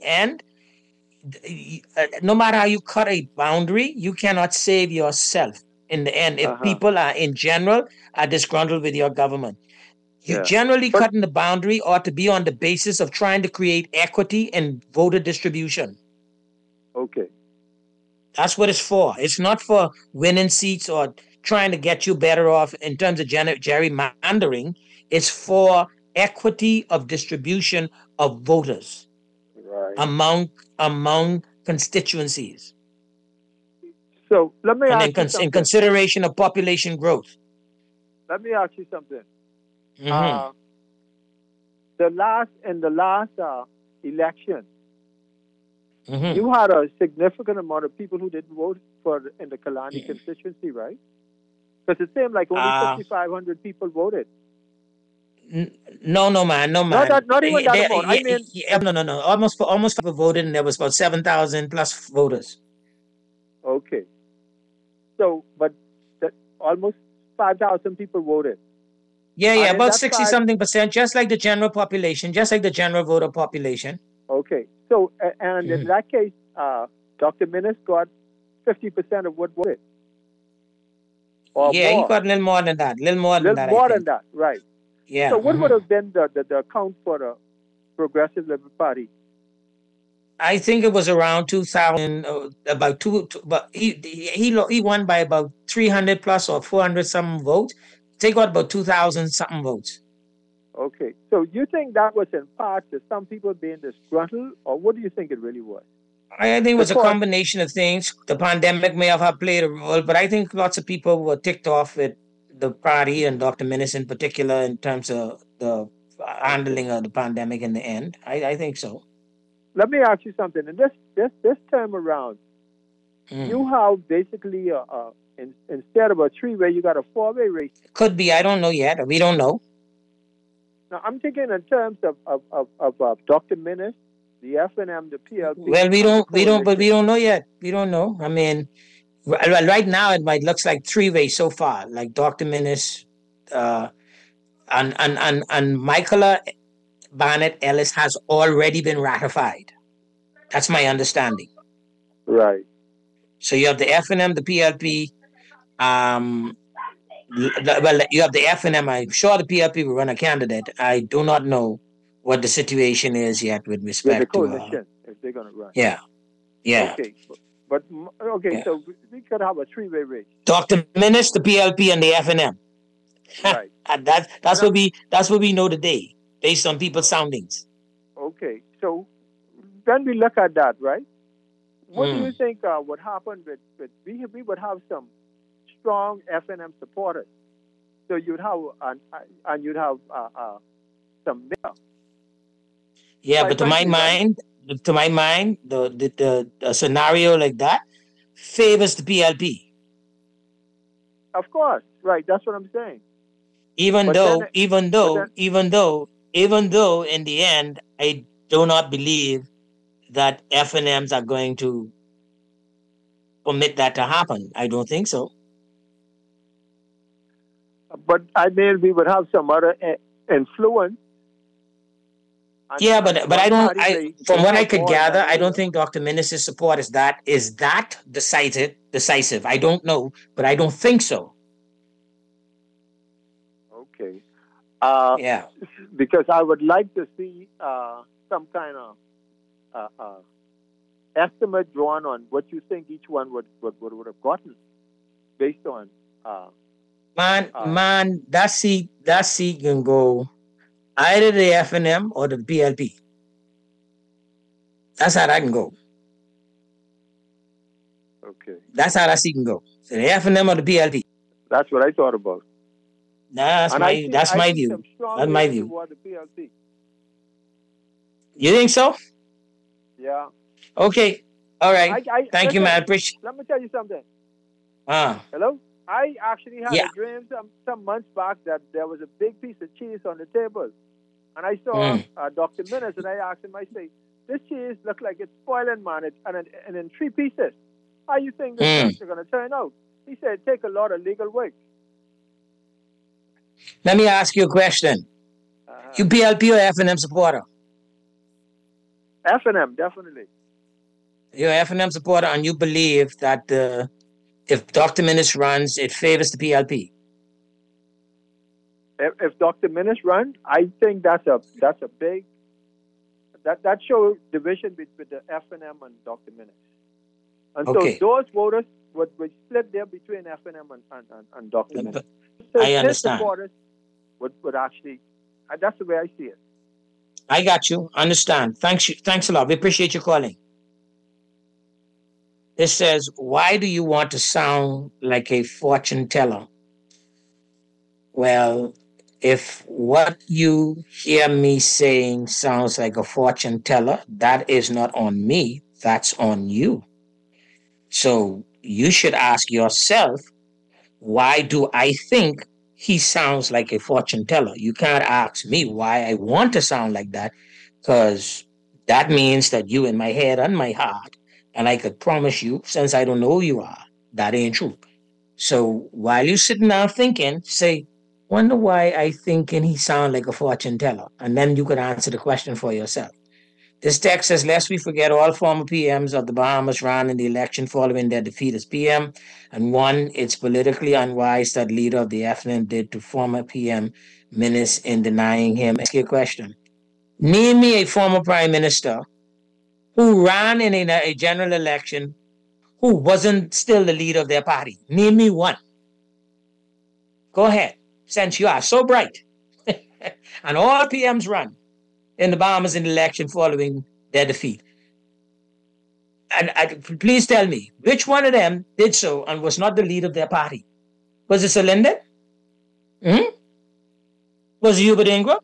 no matter how you cut a boundary, you cannot save yourself in the end. If people are in general are disgruntled with your government, generally cutting the boundary ought to be on the basis of trying to create equity in voter distribution. Okay. That's what it's for. It's not for winning seats or trying to get you better off in terms of gerrymandering. It's for equity of distribution of voters among constituencies. So let me ask you something. In consideration of population growth. Let me ask you something. Mm-hmm. In the last election, mm-hmm. you had a significant amount of people who didn't vote in the Kalani constituency, right? Because it seemed like only 5,500 people voted. No, man. Not even that amount. I mean, no. Almost people voted, and there was about 7,000 plus voters. Okay. So, but almost 5,000 people voted. Yeah, about 60-something%, just like the general population, just like the general voter population. Okay. So, and in that case, Dr. Minnis got 50% of what voted. He got a little more than that. Right. Yeah. So what would have been the count for the Progressive Liberal Party? I think it was around 2,000, about two. But he won by about 300 plus or 400 something votes. They got about 2,000 something votes. Okay. So you think that was in part to some people being disgruntled, or what do you think it really was? I think it was a combination of things. The pandemic may have played a role, but I think lots of people were ticked off with the party and Dr. Minnis in particular in terms of the handling of the pandemic in the end. I think so. Let me ask you something. And this time around, you have basically instead of a three-way, you got a four-way race. Could be. I don't know yet. We don't know. Now, I'm thinking in terms of Dr. Minnis, the FNM, the PLP. Well, we don't know yet. We don't know. I mean, right now it looks like three-way so far, like Dr. Minnis, and Michaela Barnett Ellis has already been ratified. That's my understanding. Right. So you have the FNM, the PLP. You have the FNM. I'm sure the PLP will run a candidate. I do not know what the situation is yet with respect the coalition, if they're going to run. Yeah. Okay, so we could have a three-way race. Dr. Minnis, the PLP, and the FNM. Right. And that's what we know today, based on people's soundings. Okay, so when we look at that, right? What do you think would happen with we would have some strong FNM supporters, so you'd have some mayor. Yeah, but to my mind, the scenario like that favors the PLP. Of course, right? That's what I'm saying. Even though, in the end, I do not believe that FNMs are going to permit that to happen. I don't think so. But I mean, we would have some other influence. Yeah, but I don't. From what I could gather, I don't think Dr. Minnis' support is that decisive. I don't know, but I don't think so. Okay. Yeah. Because I would like to see some kind of estimate drawn on what you think each one would have gotten, based on. Man, that seat can go either the FNM or the PLP. That's how that can go. Okay. That's how that seat can go. So the FNM or the PLP. That's what I thought about. That's my view. That's my view. You think so? Yeah. Okay. All right. Thank you, man. Appreciate. Let me tell you something. Hello? I actually had a dream some months back that there was a big piece of cheese on the table. And I saw Dr. Minnis, and I asked him, I say, this cheese looks like it's spoiling, man, and in 3 pieces. How you think this is going to turn out? He said, take a lot of legal work. Let me ask you a question. You PLP or FNM supporter? FNM, definitely. You're an FNM supporter, and you believe that if Dr. Minnis runs, it favors the PLP? If Dr. Minnis runs, I think that's a big that shows division between the FNM and Dr. Minnis. And so those voters would split there between FNM and Dr. Minnis. So I understand. Supporters would actually, that's the way I see it. I got you. Understand. Thanks a lot. We appreciate you calling. This says, why do you want to sound like a fortune teller? Well, if what you hear me saying sounds like a fortune teller, that is not on me. That's on you. So you should ask yourself, why do I think he sounds like a fortune teller? You can't ask me why I want to sound like that, because that means that you in my head and my heart, and I could promise you, since I don't know who you are, that ain't true. So while you're sitting there thinking, say, wonder why I thinking he sound like a fortune teller, and then you could answer the question for yourself. This text says, lest we forget, all former PMs of the Bahamas ran in the election following their defeat as PM, and one, it's politically unwise that leader of the FNM did to former PM Minnis in denying him. Ask you a question. Name me a former prime minister who ran in a general election who wasn't still the leader of their party. Name me one. Go ahead, since you are so bright. And all PMs run in the Bahamas in the election following their defeat. And please tell me, which one of them did so and was not the leader of their party? Was it Sir Linden? Was it Hubert Ingram?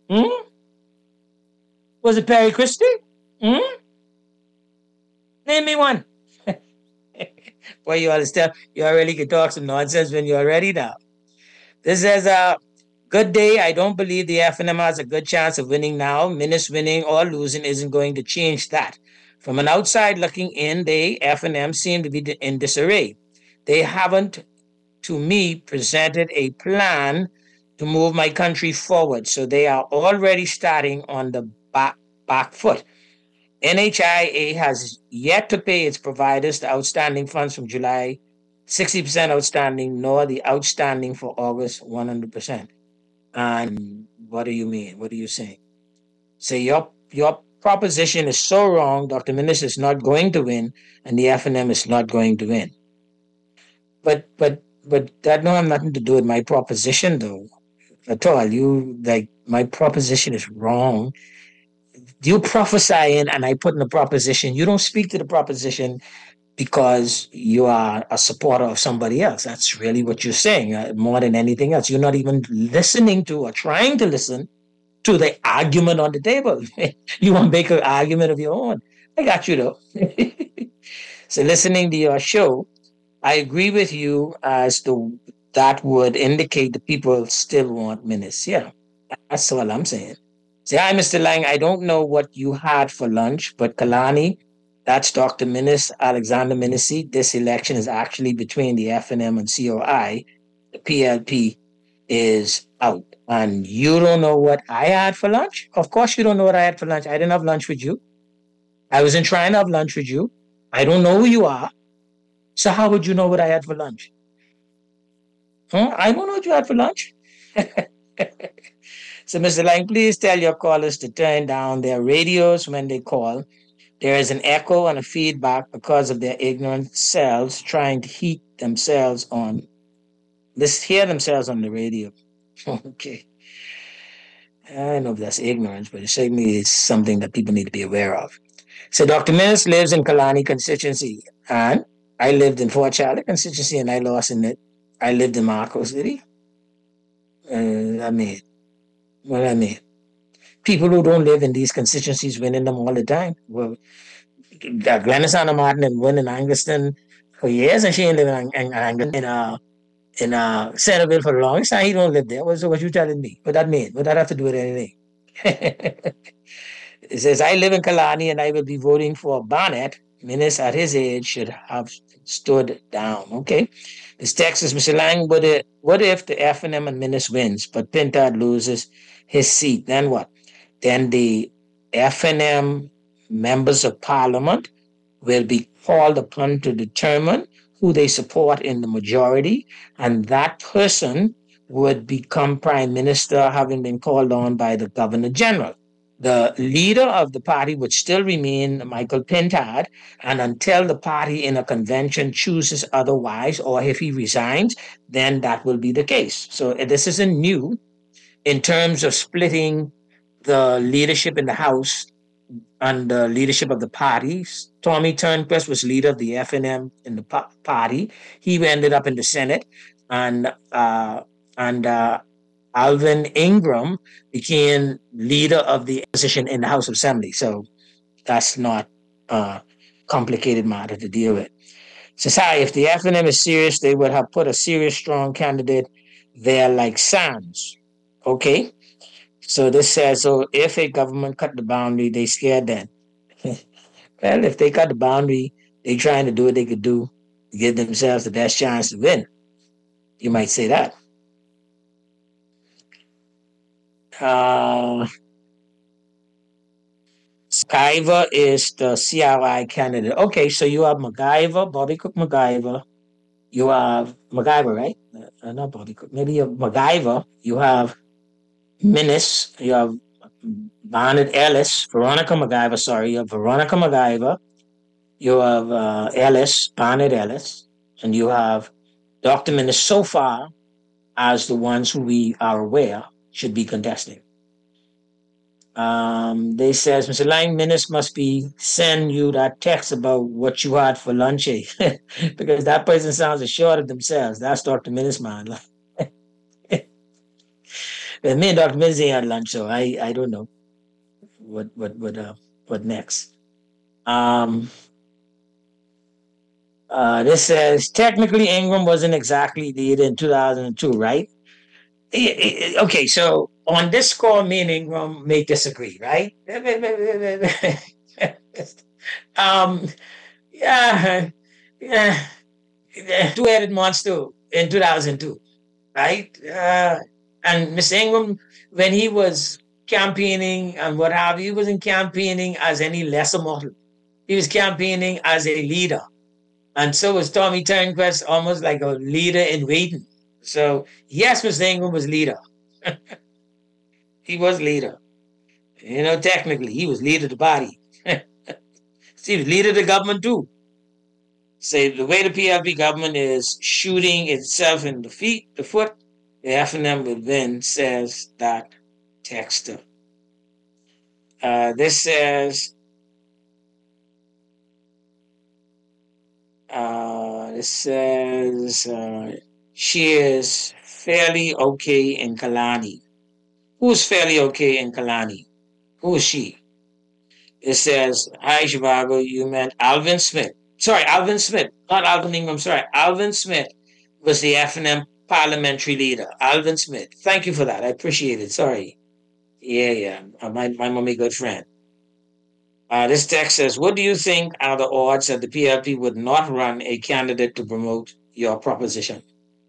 Was it Perry Christie? Name me one. Boy, you understand? You already can talk some nonsense when you're ready now. This says, good day. I don't believe the FNM has a good chance of winning now. Minutes winning or losing isn't going to change that. From an outside looking in, the FNM seem to be in disarray. They haven't, to me, presented a plan to move my country forward. So they are already starting on the back foot. NHIA has yet to pay its providers the outstanding funds from July, 60% outstanding, nor the outstanding for August, 100%. And what do you mean? What are you saying? So your proposition is so wrong. Dr. Minnis is not going to win, and the FNM is not going to win. But that don't have nothing to do with my proposition, though, at all. My proposition is wrong. You prophesy in, and I put in the proposition. You don't speak to the proposition because you are a supporter of somebody else. That's really what you're saying, more than anything else. You're not even listening to or trying to listen to the argument on the table. You want to make an argument of your own. I got you, though. So listening to your show, I agree with you as to that would indicate the people still want Minnis. Yeah, that's all I'm saying. Say, hi, Mr. Lang. I don't know what you had for lunch, but Kalani, that's Dr. Minnis, Alexander Minissi. This election is actually between the FNM and COI. The PLP is out. And you don't know what I had for lunch? Of course you don't know what I had for lunch. I didn't have lunch with you. I wasn't trying to have lunch with you. I don't know who you are. So how would you know what I had for lunch? I don't know what you had for lunch. So, Mr. Lang, please tell your callers to turn down their radios when they call. There is an echo and a feedback because of their ignorant selves trying to hear themselves on the radio. Okay. I don't know if that's ignorance, but it certainly is something that people need to be aware of. So, Dr. Minnis lives in Kalani constituency, and I lived in Fort Charlotte constituency, and I lost in it. I lived in Marco City. What I mean, people who don't live in these constituencies win in them all the time. Well, Glennis Anna Martin and win in Angleston for years, and she ain't living in Centerville for the longest time. He don't live there. So what you telling me? What that mean? What that have to do with anything? It says, I live in Kalani and I will be voting for Barnett. Minnis at his age should have stood down. Okay. This text is, Mr. Lang, what if the FNM and Minnis wins, but Pintard loses his seat? Then what? Then the FNM members of parliament will be called upon to determine who they support in the majority, and that person would become prime minister, having been called on by the governor general. The leader of the party would still remain Michael Pintard, and until the party in a convention chooses otherwise, or if he resigns, then that will be the case. So this isn't new in terms of splitting the leadership in the House and the leadership of the parties. Tommy Turnquist was leader of the FNM in the party. He ended up in the Senate, and Alvin Ingram became leader of the opposition in the House of Assembly. So that's not a complicated matter to deal with. So sorry, if the FNM is serious, they would have put a serious, strong candidate there like Sands. Okay? So this says, so if a government cut the boundary, they scared then. Well, if they cut the boundary, they trying to do what they could do to give themselves the best chance to win. You might say that. MacIver is the CRI candidate. Okay, so you have MacIver, Bobby Cook MacIver. You have MacIver, right? Not Bobby Cook. Maybe you have MacIver. You have Minnis. You have Barnett Ellis. Veronica MacIver, sorry. You have Veronica MacIver. You have Barnett Ellis. And you have Dr. Minnis so far as the ones who we are aware should be contesting. They says, Mr. Lang, Minnis must be send you that text about what you had for lunch, because that person sounds assured of themselves. That's Dr. Minnis, man. But me and Dr. Minnis ain't had lunch, so I don't know what next. This says, technically Ingram wasn't exactly leader in 2002, right? Okay, so on this score, me and Ingram may disagree, right? Yeah, two-headed monster in 2002, right? And Mr. Ingram, when he was campaigning and what have you, he wasn't campaigning as any lesser mortal. He was campaigning as a leader. And so was Tommy Turnquest, almost like a leader in waiting. So, yes, Mr. Ingram was leader. He was leader. You know, technically, he was leader of the body. He was leader of the government, too. Say the way the PLP government is shooting itself in the foot, the FNM will win, says that texter. This says, she is fairly okay in Kalani. Who's fairly okay in Kalani? Who is she? It says, hi, Zhivago, you meant Alvin Smith. Sorry, Alvin Smith, not Alvin Ingram, sorry. Alvin Smith was the FNM parliamentary leader. Alvin Smith. Thank you for that. I appreciate it. Sorry. Yeah. My mommy good friend. This text says, what do you think are the odds that the PLP would not run a candidate to promote your proposition?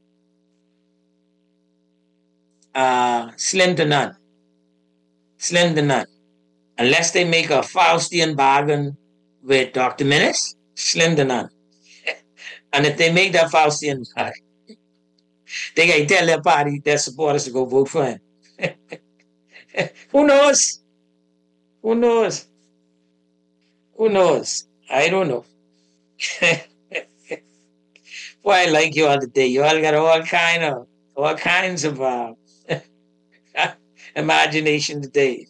Slim to none. Slim to none. Unless they make a Faustian bargain with Dr. Minnis, slim to none. And if they make that Faustian bargain, they got to tell their party, their supporters to go vote for him. Who knows? Who knows? Who knows? I don't know. Boy, I like you all today. You all got all kinds of imagination today.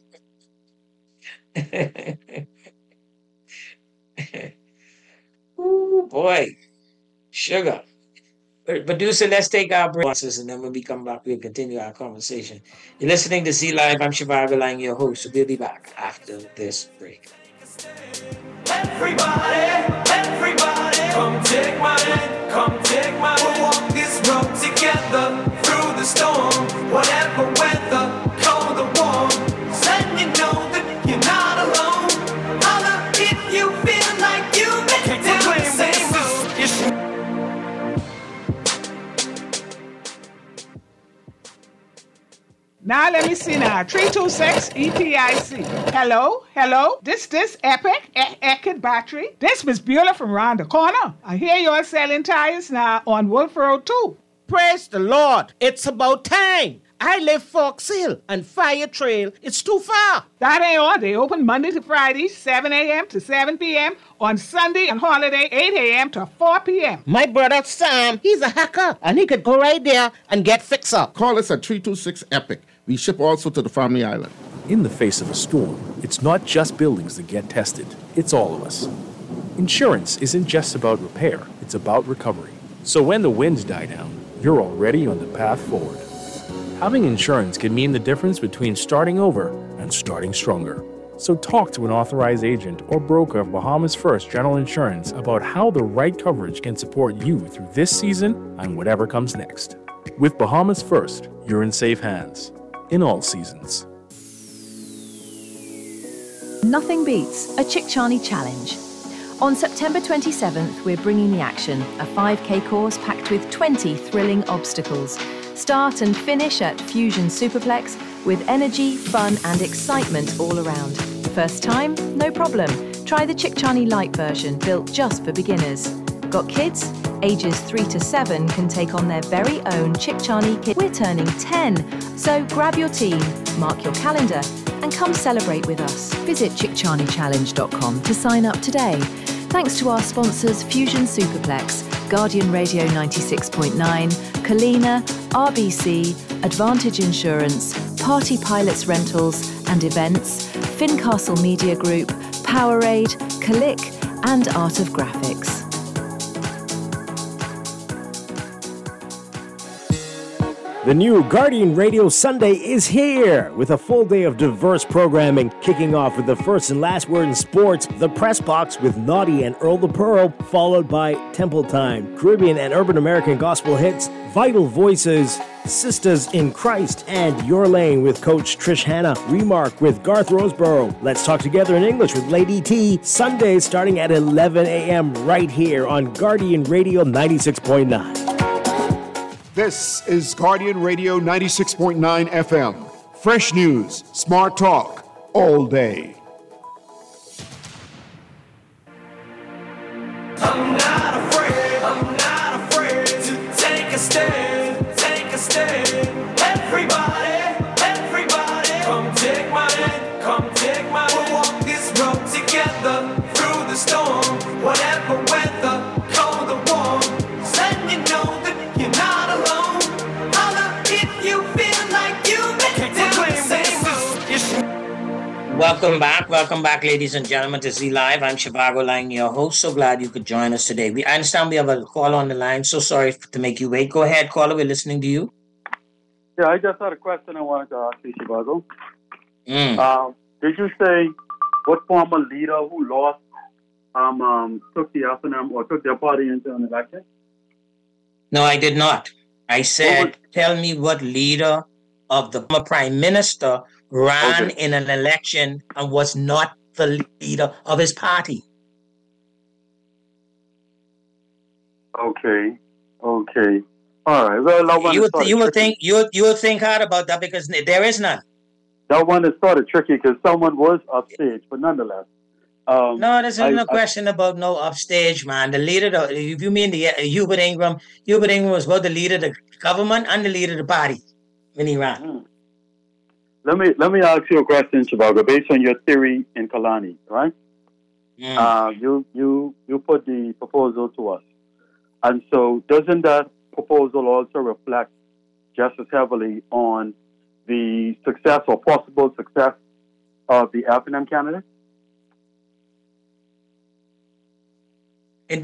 Ooh, boy. Sugar. Producer, let's take our break, and then when we come back, we'll continue our conversation. You're listening to Z Live. I'm Zhivago Laing, your host. We'll be back after this break. Everybody, come take my hand, come take my hand. We'll walk this road together through the storm, whatever weather, cold or warm. Let you know that you're not alone. Holla if you feel like you've been down the same road. Now let me see now. 326 EPIC. Hello? This Epic battery. This Miss Beulah from round the corner. I hear you're selling tires now on Wolf Road too. Praise the Lord. It's about time. I live Fox Hill and Fire Trail. It's too far. That ain't all. They open Monday to Friday, 7 a.m. to 7 p.m. On Sunday and holiday, 8 a.m. to 4 p.m. My brother Sam, he's a hacker, and he could go right there and get fixed up. Call us at 326 EPIC. We ship also to the Family Island. In the face of a storm, it's not just buildings that get tested. It's all of us. Insurance isn't just about repair. It's about recovery. So when the winds die down, you're already on the path forward. Having insurance can mean the difference between starting over and starting stronger. So talk to an authorized agent or broker of Bahamas First General Insurance about how the right coverage can support you through this season and whatever comes next. With Bahamas First, you're in safe hands in all seasons. Nothing beats a Chickchani Challenge. On September 27th, we're bringing the action, a 5K course packed with 20 thrilling obstacles. Start and finish at Fusion Superplex with energy, fun and excitement all around. First time? No problem. Try the Chickchani Light version built just for beginners. Got kids? Ages 3 to 7 can take on their very own Chickchani kit. We're turning 10, so grab your team, mark your calendar and come celebrate with us. Visit chickchanichallenge.com to sign up today. Thanks to our sponsors Fusion Superplex, Guardian Radio 96.9, Kalina, RBC, Advantage Insurance, Party Pilots Rentals and Events, Fincastle Media Group, Powerade, Click and Art of Graphics. The new Guardian Radio Sunday is here with a full day of diverse programming, kicking off with the first and last word in sports, the Press Box with Naughty and Earl the Pearl, followed by Temple Time, Caribbean and Urban American gospel hits, Vital Voices, Sisters in Christ, and Your Lane with Coach Trish Hanna, Remark with Garth Roseborough, Let's Talk Together in English with Lady T, Sundays starting at 11 a.m. right here on Guardian Radio 96.9. This is Guardian Radio 96.9 FM. Fresh news, smart talk, all day. I'm not afraid to take a stand, Everybody, come take my hand, We'll walk this road together through the storm, whatever weather, cold or warm. Just letting you know that you're not alone. Holla if you feel like you've been down the same road. Welcome back, ladies and gentlemen, to Z Live. I'm Shivago Lang, your host. So glad you could join us today. I understand we have a call on the line. So sorry to make you wait. Go ahead, caller. We're listening to you. Yeah, I just had a question I wanted to ask you, Shivago. Did you say what former leader who lost took the FNM or took their party into an election? No, I did not. I said, tell me what leader of the prime minister ran in an election and was not the leader of his party. Okay. All right. Well, you will think hard about that because there is none. That one is sort of tricky because someone was upstage, but nonetheless. No, there's no question about no upstage, man. The leader, if you mean the Hubert Ingram was both the leader of the government and the leader of the party when he ran. Let me ask you a question, Shivago, based on your theory in Kalani, right? You put the proposal to us, and so doesn't that proposal also reflect just as heavily on the success or possible success of the FNM candidate? It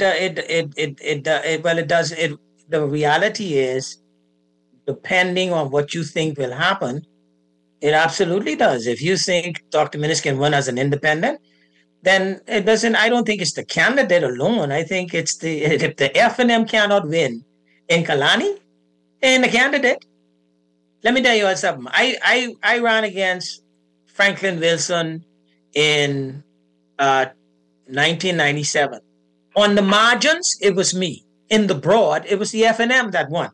does. The reality is, depending on what you think will happen, it absolutely does. If you think Dr. Minnis can run as an independent, then it doesn't. I don't think it's the candidate alone. I think it's if the FNM cannot win in Kalani, then the candidate. Let me tell you something. I ran against Franklin Wilson in 1997. On the margins, it was me. In the broad, it was the FNM that won.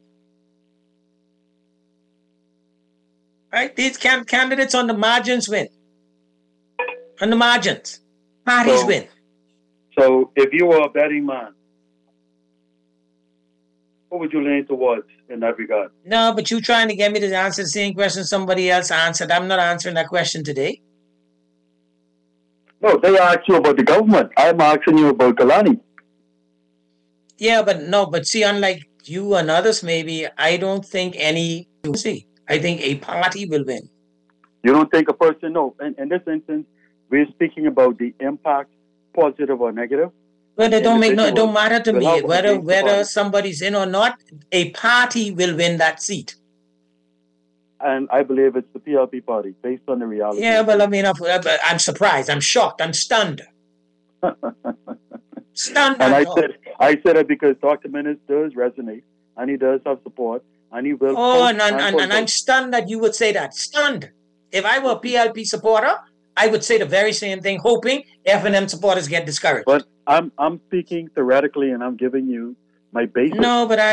Right? These candidates on the margins win. On the margins. Parties win. So if you were a betting man, what would you lean towards in that regard? No, but you trying to get me to answer the same question somebody else answered. I'm not answering that question today. No, they asked you about the government. I'm asking you about Kalani. Yeah, but see, unlike you and others, maybe, I don't think any will see. I think a party will win. You don't think a person? No. In this instance, we're speaking about the impact, positive or negative. But it don't matter to me whether somebody's in or not. A party will win that seat. And I believe it's the PLP party, based on the reality. Yeah, well, I mean, I'm surprised. I'm shocked. I'm stunned. Stunned. And I said it because Dr. Minnis does resonate, and he does have support, and he will. Oh, and I'm stunned that you would say that. Stunned. If I were a PLP supporter, I would say the very same thing, hoping FNM supporters get discouraged. But I'm speaking theoretically, and I'm giving you my basis. No, but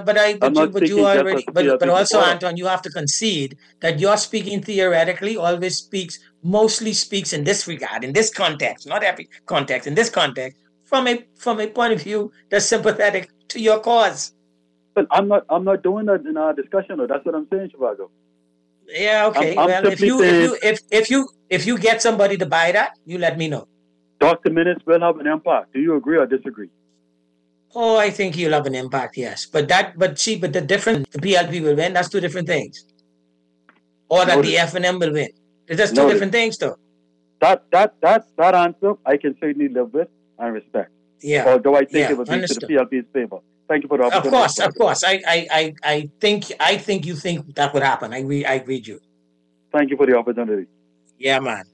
also, Anton, you have to concede that you're speaking theoretically. Mostly speaks in this regard, in this context, not every context. In this context, from a point of view that's sympathetic to your cause. But I'm not doing that in our discussion. Though. That's what I'm saying, Shivago. Yeah, okay. If you get somebody to buy that, you let me know. Dr. Minnis will have an impact. Do you agree or disagree? Oh, I think he'll have an impact, yes. But the difference, the PLP will win, that's two different things. Or that the FNM will win. There's two different things, though. That answer, I can certainly live with and respect. Yeah. Although I think it would be to the PLP's favor. Thank you for the opportunity. Of course. I think you think that would happen. I agree with you. Thank you for the opportunity. Yeah, man.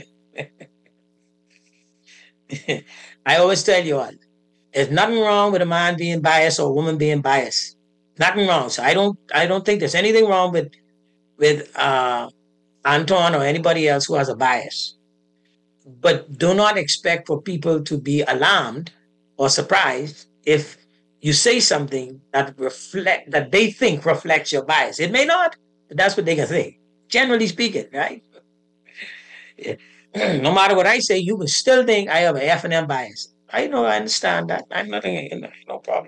I always tell you all, there's nothing wrong with a man being biased or a woman being biased. Nothing wrong. So I don't think there's anything wrong with Anton or anybody else who has a bias. But do not expect for people to be alarmed or surprised if you say something that they think reflects your bias. It may not, but that's what they can think. Generally speaking, right? No matter what I say, you will still think I have an F&M bias. I know, I understand that. I'm nothing, no problem.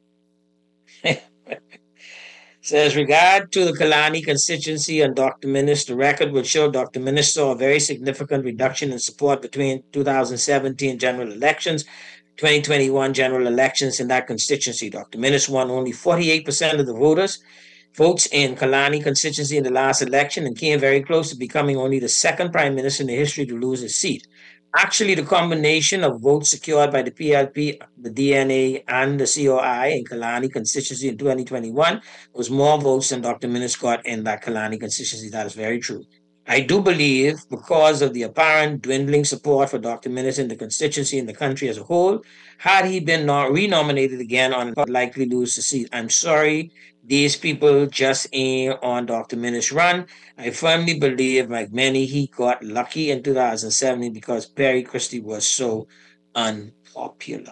Says, regard to the Kalani constituency and Dr. Minnis, the record would show Dr. Minnis saw a very significant reduction in support between 2017 general elections, 2021 general elections in that constituency. Dr. Minnis won only 48% of the votes in Kalani constituency in the last election and came very close to becoming only the second prime minister in the history to lose his seat. Actually, the combination of votes secured by the PLP, the DNA, and the COI in Kalani constituency in 2021 was more votes than Dr. Minnis got in that Kalani constituency. That is very true. I do believe, because of the apparent dwindling support for Dr. Minnis in the constituency and the country as a whole, had he been renominated again, would likely lose the seat. I'm sorry, these people just ain't on Dr. Minnis' run. I firmly believe, like many, he got lucky in 2017 because Perry Christie was so unpopular.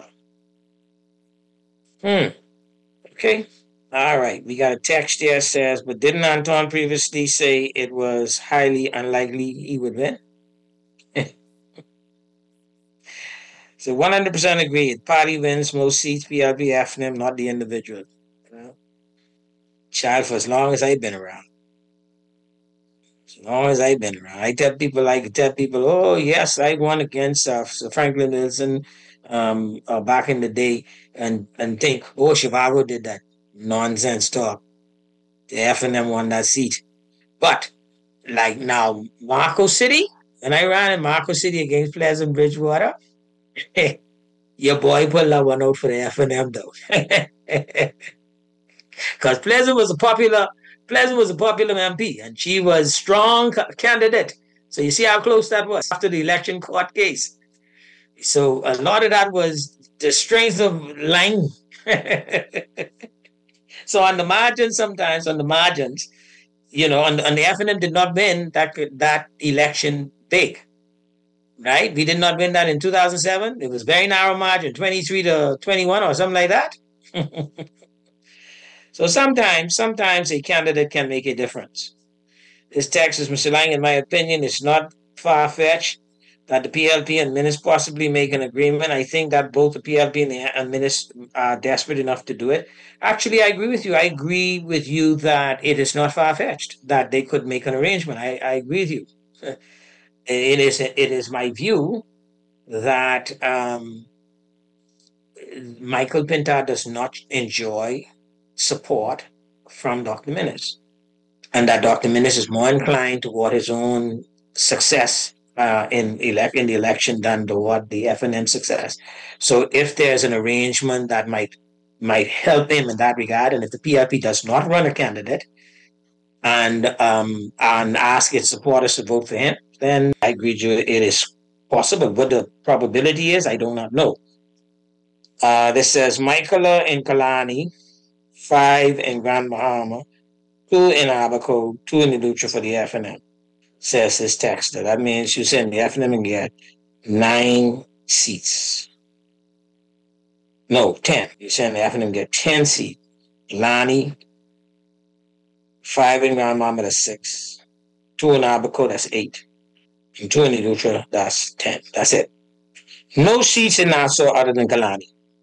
Okay. All right. We got a text here says, but didn't Anton previously say it was highly unlikely he would win? So 100% agreed. Party wins most seats, PLP, FNM, not the individual. Child, for as long as I've been around. As long as I've been around. I tell people, oh, yes, I won against Sir Franklin Wilson back in the day and think, oh, Shivago did that. Nonsense talk. The FNM won that seat. But, like now, Marco City, and I ran in Marco City against Pleasant Bridgewater, your boy put that one out for the FNM, though. Because Pleasant was a popular MP, and she was a strong candidate. So you see how close that was after the election court case. So a lot of that was the strength of line. So on the margins, and the FNM did not win that election big, right? We did not win that in 2007. It was very narrow margin, 23 to 21 or something like that. So sometimes a candidate can make a difference. This text is Mr. Lang, in my opinion, it's not far-fetched that the PLP and Minnis possibly make an agreement. I think that both the PLP and Minnis are desperate enough to do it. Actually, I agree with you. I agree with you that it is not far-fetched, that they could make an arrangement. I agree with you. It is my view that Michael Pintar does not enjoy support from Dr. Minnis, and that Dr. Minnis is more inclined toward his own success in the election than toward the FNM success. So if there's an arrangement that might help him in that regard, and if the PLP does not run a candidate and ask its supporters to vote for him, then I agree with you, it is possible. What the probability is, I do not know. This says Michael in Kalani, 5 in Grand Bahama, 2 in Abaco, 2 in Elutra for the FNM, says this texter. That means you send the FNM and get 9 seats. No, 10. You send the FNM and get 10 seats. Lani, 5 in Grand Bahama, that's 6. 2 in Abaco, that's 8. And 2 in Elutra, that's 10. That's it. No seats in Nassau other than Kalani.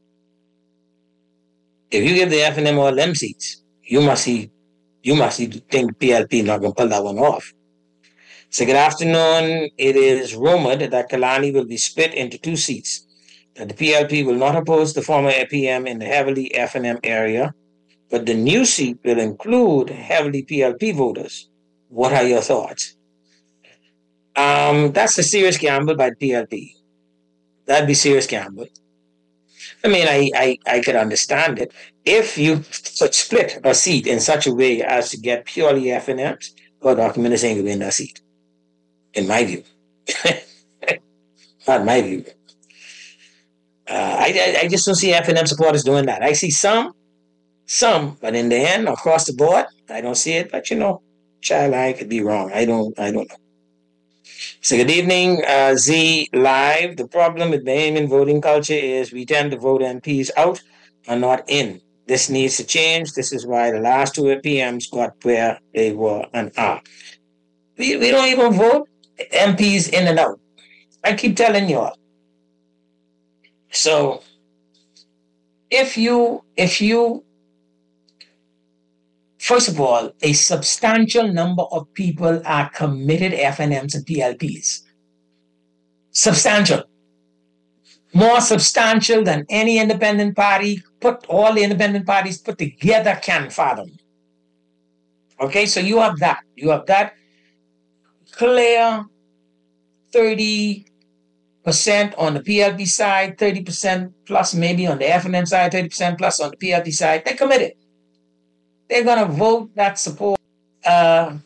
If you give the FNM all them seats, you must think PLP not going to pull that one off. So good afternoon. It is rumored that Kalani will be split into 2 seats, that the PLP will not oppose the former APM in the heavily FNM area, but the new seat will include heavily PLP voters. What are your thoughts? That's a serious gamble by the PLP. That'd be serious gamble. I mean, I could understand it. If you split a seat in such a way as to get purely FNMs, well, Dr. Minnis ain't going to win that seat, in my view. Not my view. I just don't see FNM supporters doing that. I see some, but in the end, across the board, I don't see it. But child, I could be wrong. I don't know. So good evening, Z Live. The problem with Bahamian voting culture is we tend to vote MPs out and not in. This needs to change. This is why the last two PMs got where they were and are. We don't even vote MPs in and out. I keep telling y'all. So if you first of all, a substantial number of people are committed FNMs and PLPs. Substantial. More substantial than any independent party, all the independent parties put together can fathom. Okay, so you have that. You have that clear 30% on the PLP side, 30% plus maybe on the FNM side, 30% plus on the PLP side. They're committed. They're going to vote that support. Then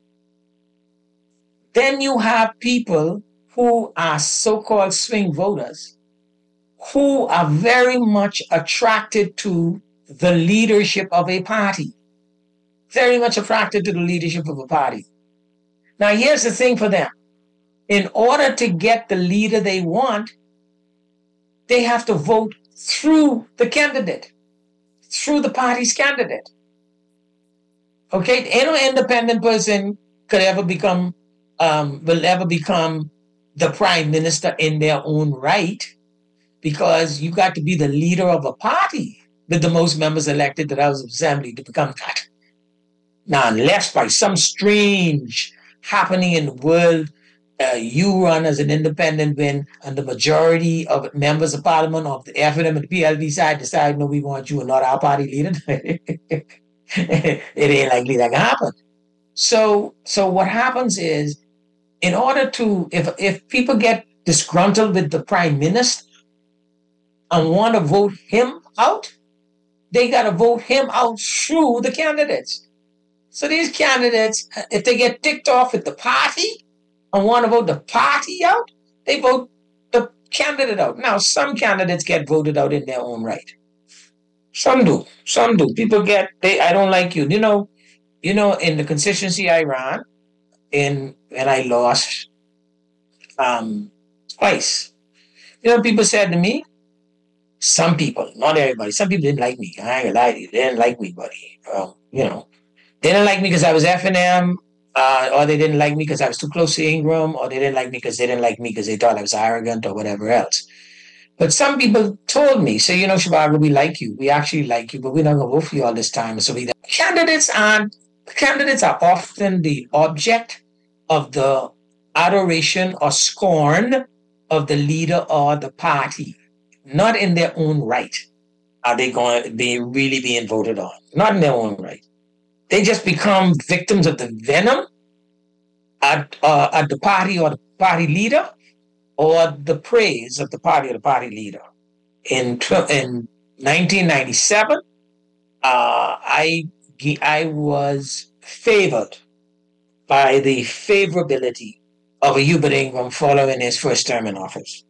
you have people who are so-called swing voters who are very much attracted to the leadership of a party. Very much attracted to the leadership of a party. Now, here's the thing for them. In order to get the leader they want, they have to vote through the candidate, through the party's candidate. Okay, any independent person could ever become, will ever become the prime minister in their own right, because you got to be the leader of a party with the most members elected to the House of Assembly to become that. Now, unless by some strange happening in the world, you run as an independent win, and the majority of members of parliament of the FNM and the PLP side decide, no, we want you and not our party leader. It ain't likely that can happen. So what happens is, in order to, if people get disgruntled with the prime minister and want to vote him out, they got to vote him out through the candidates. So these candidates, if they get ticked off with the party and want to vote the party out, they vote the candidate out. Now, some candidates get voted out in their own right. Some do. People get, I don't like you. You know, in the constituency I ran, when I lost twice, people said to me, some people, not everybody, some people didn't like me. I ain't gonna lie to you. They didn't like me, buddy. They didn't like me because I was FNM, or they didn't like me because I was too close to Ingram, or they didn't like me because they didn't like me because they thought I was arrogant or whatever else. But some people told me, so, Shivago, we like you. We actually like you, but we're not going to vote for you all this time. So candidates are often the object of the adoration or scorn of the leader or the party. Not in their own right are they going to be really being voted on. Not in their own right. They just become victims of the venom at the party or the party leader, or the praise of the party or the party leader. In 1997, I was favored by the favorability of a Hubert Ingram following his first term in office.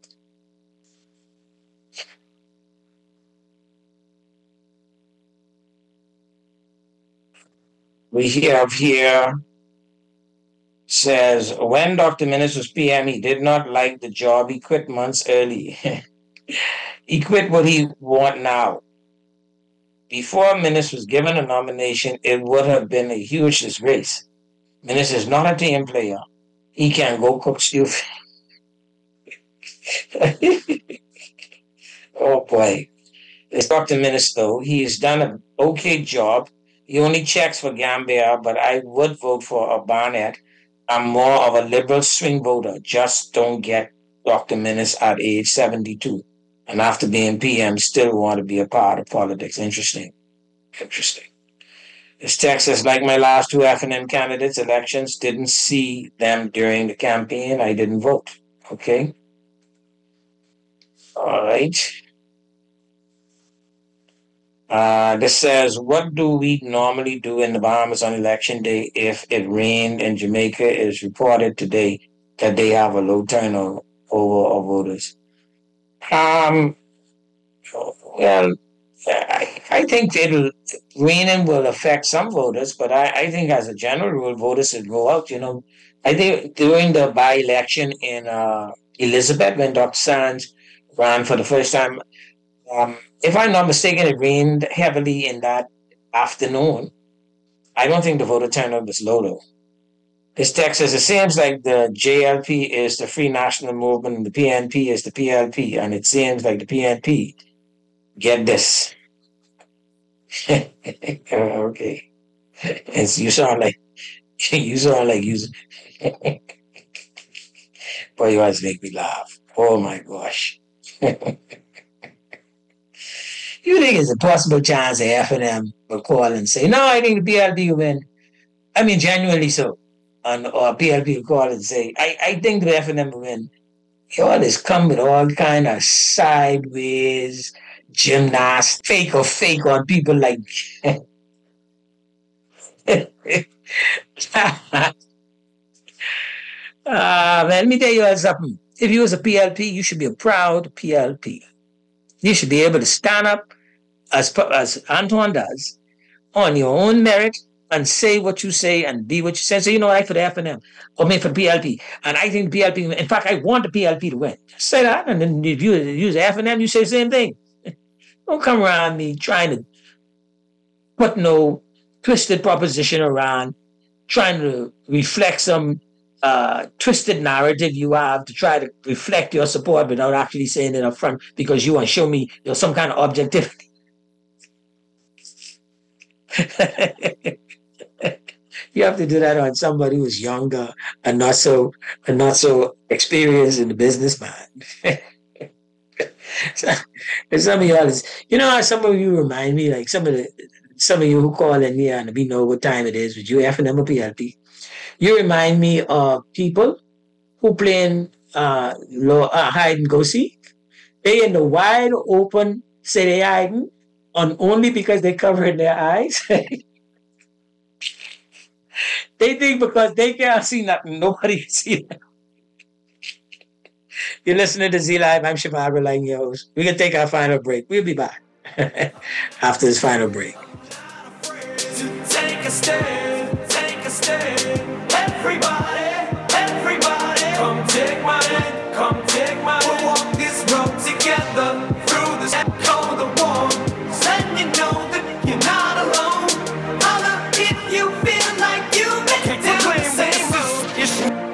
We have here, says, when Dr. Minnis was PM, he did not like the job. He quit months early. He quit what he want now. Before Minnis was given a nomination, it would have been a huge disgrace. Minnis is not a team player. He can go cook stew. Oh boy. It's Dr. Minnis, though. He's done an okay job. He only checks for Gambia, but I would vote for Barnett. I'm more of a liberal swing voter. Just don't get Dr. Minnis at age 72. And after being PM, still want to be a part of politics. Interesting. This text says, like my last two FNM candidates' elections, didn't see them during the campaign. I didn't vote. Okay. All right. This says, what do we normally do in the Bahamas on election day if it rained in Jamaica? It is reported today that they have a low turnover of voters. Well, I think raining will affect some voters, but I think as a general rule, voters should go out. I think during the by-election in Elizabeth, when Dr. Sands ran for the first time, if I'm not mistaken, it rained heavily in that afternoon. I don't think the voter turnout was low, though. This text says, it seems like the JLP is the Free National Movement and the PNP is the PLP, and it seems like the PNP, get this. Okay. You sound like using. Boy, you always make me laugh. Oh my gosh. You think it's a possible chance the F&M will call and say, no, I think the PLP will win. I mean, genuinely so. Or PLP will call and say, I think the F&M will win. You always come with all kind of sideways gymnasts, fake on people like... Man, let me tell you something. If you was a PLP, you should be a proud PLP. You should be able to stand up, as Antoine does, on your own merit and say what you say and be what you say. So, I for the F&M, or maybe for the PLP. And I think the PLP, in fact, I want the PLP to win. Just say that, and then if you use F&M, you say the same thing. Don't come around me trying to put no twisted proposition around, trying to reflect some twisted narrative you have to try to reflect your support without actually saying it up front because you want to show me some kind of objectivity. You have to do that on somebody who's younger and not so experienced in the business, man. Some of y'all how some of you remind me, like some of you who call in here and we know what time it is, with you F&M or PLP. You remind me of people who playing hide and go seek. They in the wide open say they hiding only because they covering their eyes. They think because they can't see nothing, nobody can see them. You're listening to Z Live. I'm Shamar Relying your host. We're going to take our final break. We'll be back after this final break. Take a stand, everybody, come take my hand, we'll walk this road together through this cold the warm, letting you know that you're not alone, holla if you feel like you make it do the same road.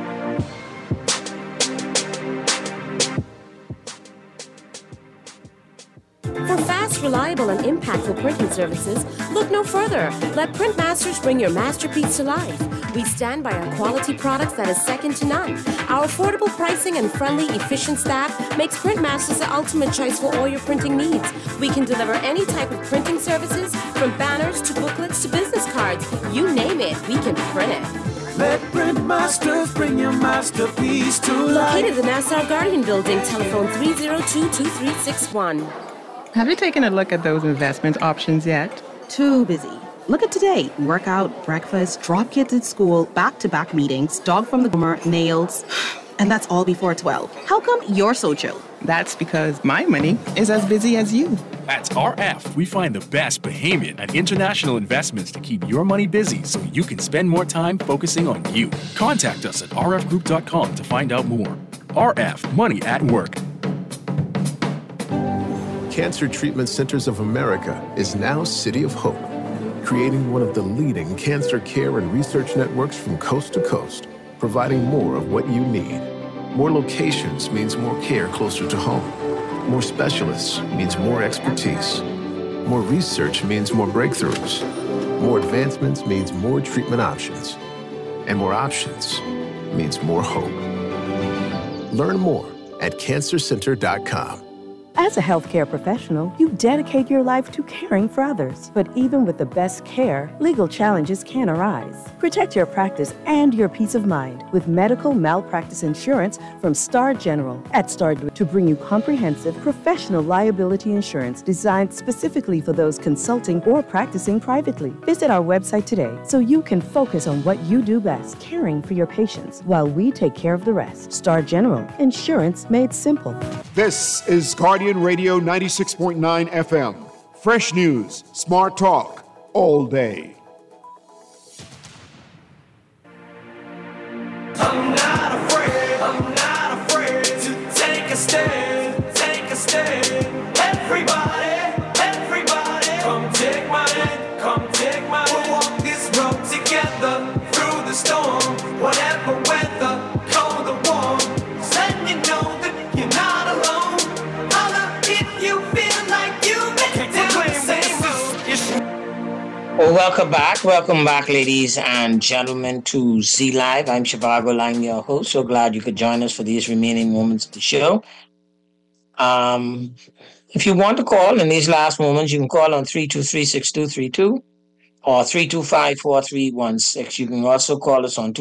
For fast, reliable, and impactful printing services, look no further. Let Printmasters bring your masterpiece to life. We stand by our quality products that is second to none. Our affordable pricing and friendly, efficient staff makes Printmasters the ultimate choice for all your printing needs. We can deliver any type of printing services, from banners to booklets to business cards. You name it, we can print it. Let Printmasters bring your masterpiece to life. Located in the Nassau Guardian Building, telephone 302-2361. Have you taken a look at those investment options yet? Too busy. Look at today. Workout, breakfast, drop kids at school, back-to-back meetings, dog from the groomer, nails. And that's all before 12. How come you're so chill? That's because my money is as busy as you. At RF, we find the best Bahamian and international investments to keep your money busy so you can spend more time focusing on you. Contact us at rfgroup.com to find out more. RF, money at work. Cancer Treatment Centers of America is now City of Hope, creating one of the leading cancer care and research networks from coast to coast, providing more of what you need. More locations means more care closer to home. More specialists means more expertise. More research means more breakthroughs. More advancements means more treatment options. And more options means more hope. Learn more at cancercenter.com. As a healthcare professional, you dedicate your life to caring for others. But even with the best care, legal challenges can arise. Protect your practice and your peace of mind with medical malpractice insurance from Star General. At Star, to bring you comprehensive professional liability insurance designed specifically for those consulting or practicing privately. Visit our website today so you can focus on what you do best, caring for your patients, while we take care of the rest. Star General, insurance made simple. This is Guardian Radio 96.9 FM. Fresh news, smart talk, all day. I'm not afraid to take a stand, take a stand. Everybody, come take my hand, come take my hand. We'll walk this road together through the storm, whatever weather, cold or warm. Just letting you know that you're not alone. Holler if you feel like you've been down the same road. Well, welcome back, ladies and gentlemen, to Z Live. I'm Shivago Lang, your host. So glad you could join us for these remaining moments of the show. If you want to call in these last moments, you can call on 323-6232 or 325-4316. You can also call us on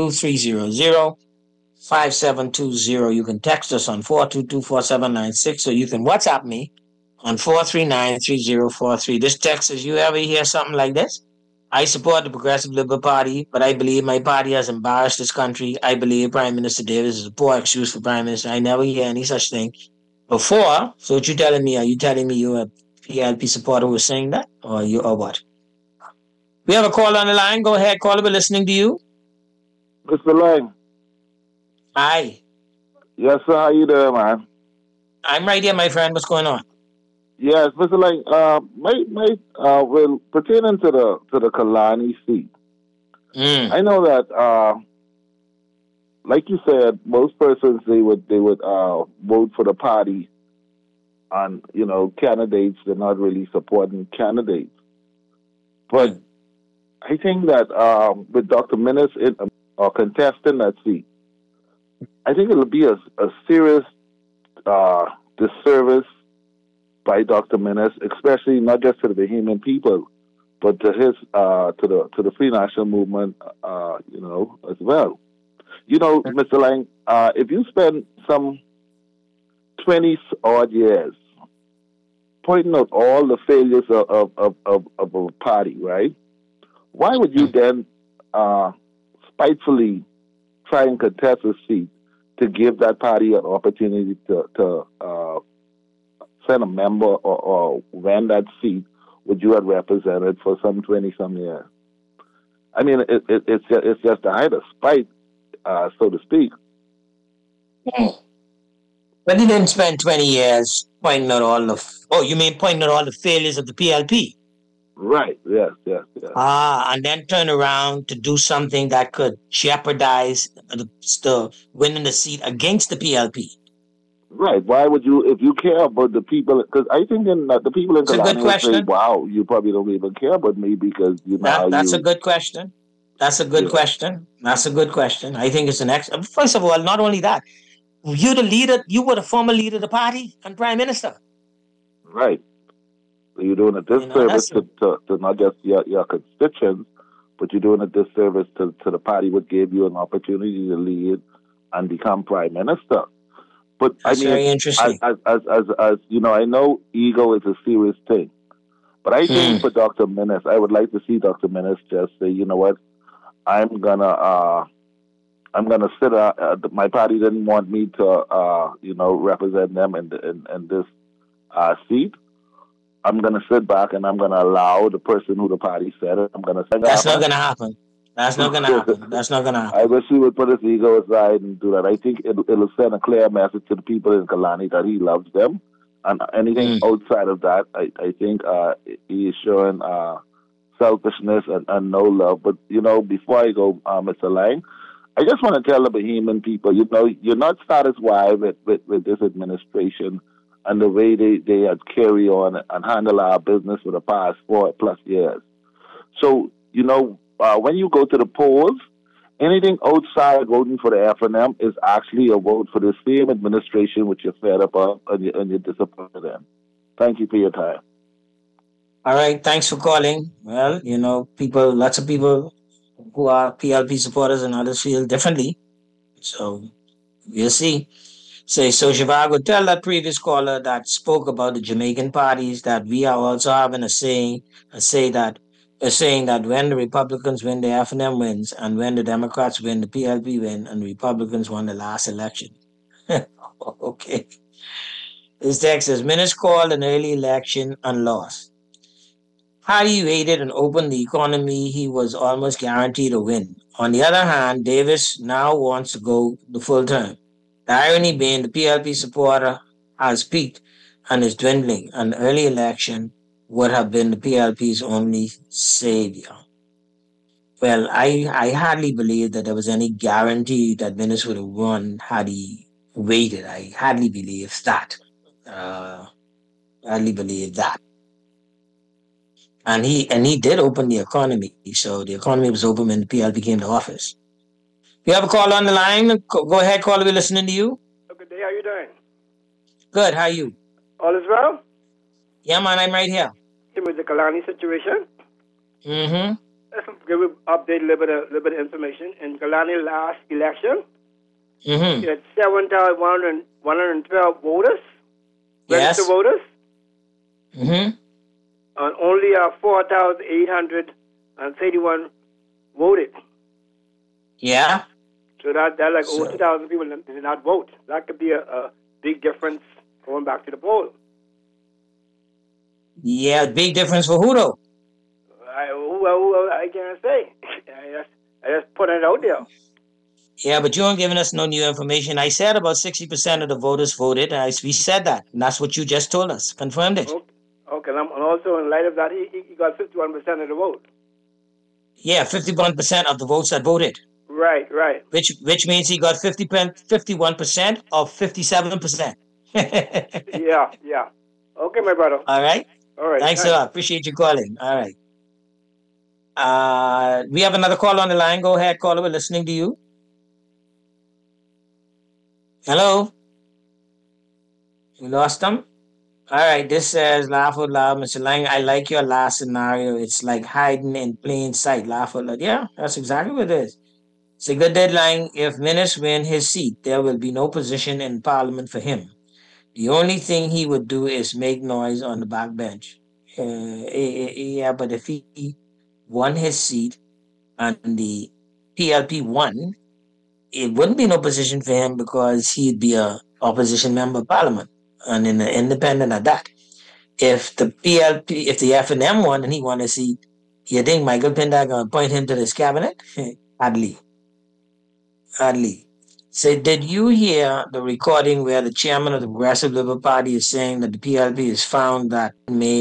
242-300-5720. You can text us on 422-4796, or you can WhatsApp me on 439-3043. This text says, you ever hear something like this? I support the Progressive Liberal Party, but I believe my party has embarrassed this country. I believe Prime Minister Davis is a poor excuse for Prime Minister. I never hear any such thing before. So what you telling me? Are you telling me you're a PLP supporter who is saying that? Or what? We have a call on the line. Go ahead, caller. We're listening to you. Mr. Lang. Hi. Yes, sir. How you doing, man? I'm right here, my friend. What's going on? Yes, Mr. Lang. Well, pertaining to the Kalani seat, I know that, like you said, most persons they would vote for the party, and candidates. They're not really supporting candidates, but I think that with Dr. Minnis contesting that seat, I think it'll be a serious disservice by Dr. Minnis, especially not just to the Bahamian people, but to his to the Free National Movement, as well. Mr. Lang, if you spend some 20-odd years pointing out all the failures of a party, right? Why would you then spitefully try and contest a seat to give that party an opportunity to send a member or win that seat which you had represented for some 20-some years? I mean, it's just a height of spite, so to speak. But he didn't spend 20 years pointing out pointing out all the failures of the PLP? Right, yes. And then turn around to do something that could jeopardize the winning the seat against the PLP. Right. Why would you, if you care about the people, because I think the people in Kalani will say, wow, you probably don't even care about me because That's a good question. That's a good question. I think it's an excellent. First of all, not only that, you're the leader, you were the former leader of the party and prime minister. Right. So you're doing a disservice to not just your constituents, but you're doing a disservice to the party which gave you an opportunity to lead and become prime minister. But That's very interesting. As you know, I know ego is a serious thing, but I think for Dr. Minnis, I would like to see Dr. Minnis just say, you know what, I'm gonna sit. My party didn't want me to, represent them in this seat. I'm gonna sit back and I'm gonna allow the person who the party said it. That's not gonna happen. That's not gonna happen. I wish he would put his ego aside and do that. I think it'll send a clear message to the people in Kalani that he loves them. And anything outside of that, I think he is showing selfishness and no love. But, before I go, Mr. Lang, I just want to tell the Bahamian people, you're not satisfied with this administration and the way they had carry on and handle our business for the past 4+ years. So, when you go to the polls, anything outside voting for the FNM is actually a vote for the same administration which you're fed up of and you're disappointed in. Thank you for your time. All right, thanks for calling. Well, lots of people who are PLP supporters and others feel differently. So we'll see. So Zhivago, tell that previous caller that spoke about the Jamaican parties that we are also having a saying that when the Republicans win, the FNM wins, and when the Democrats win, the PLP win, and the Republicans won the last election. Okay. This text says, Minnis called an early election and lost. How he waited and opened the economy, he was almost guaranteed a win. On the other hand, Davis now wants to go the full term. The irony being the PLP supporter has peaked and is dwindling. An early election would have been the PLP's only savior. Well, I hardly believe that there was any guarantee that Minnis would have won had he waited. I hardly believe that. And he did open the economy. So the economy was open when the PLP came to office. You have a call on the line? Go ahead, caller. We're listening to you. Good day. How you doing? Good. How are you? All is well? Yeah, man. I'm right here. With the Kalani situation? Mm-hmm. Let's give an update, a little bit of information. In Kalani last election, you had 7,112 voters, registered voters, and only 4,831 voted. Yeah. So that like over 2,000 people did not vote. That could be a big difference going back to the poll. Yeah, big difference for who though? I can't say. I just put it out there. Yeah, but you aren't giving us no new information. I said about 60% of the voters voted. We said that. And that's what you just told us. Confirmed it. Okay, and also in light of that, he got 51% of the vote. Yeah, 51% of the votes that voted. Right. Which means he got 51% of 57%. Yeah. Okay, my brother. All right. Thanks a lot. Thanks. Appreciate you calling. All right. We have another call on the line. Go ahead, caller. We're listening to you. Hello. We lost them. All right. This says, laugh out loud, Mr. Lang. I like your last scenario. It's like hiding in plain sight. Laugh out loud. Yeah, that's exactly what it is. It's a good deadline. If Minnis win his seat, there will be no position in Parliament for him. The only thing he would do is make noise on the back bench. Yeah, but if he won his seat and the PLP won, it wouldn't be no position for him because he'd be a opposition member of Parliament and independent of that. If the FNM won and he won his seat, you think Michael Pindar going to appoint him to this cabinet? Hardly. So did you hear the recording where the chairman of the Progressive Liberal Party is saying that the PLP is found that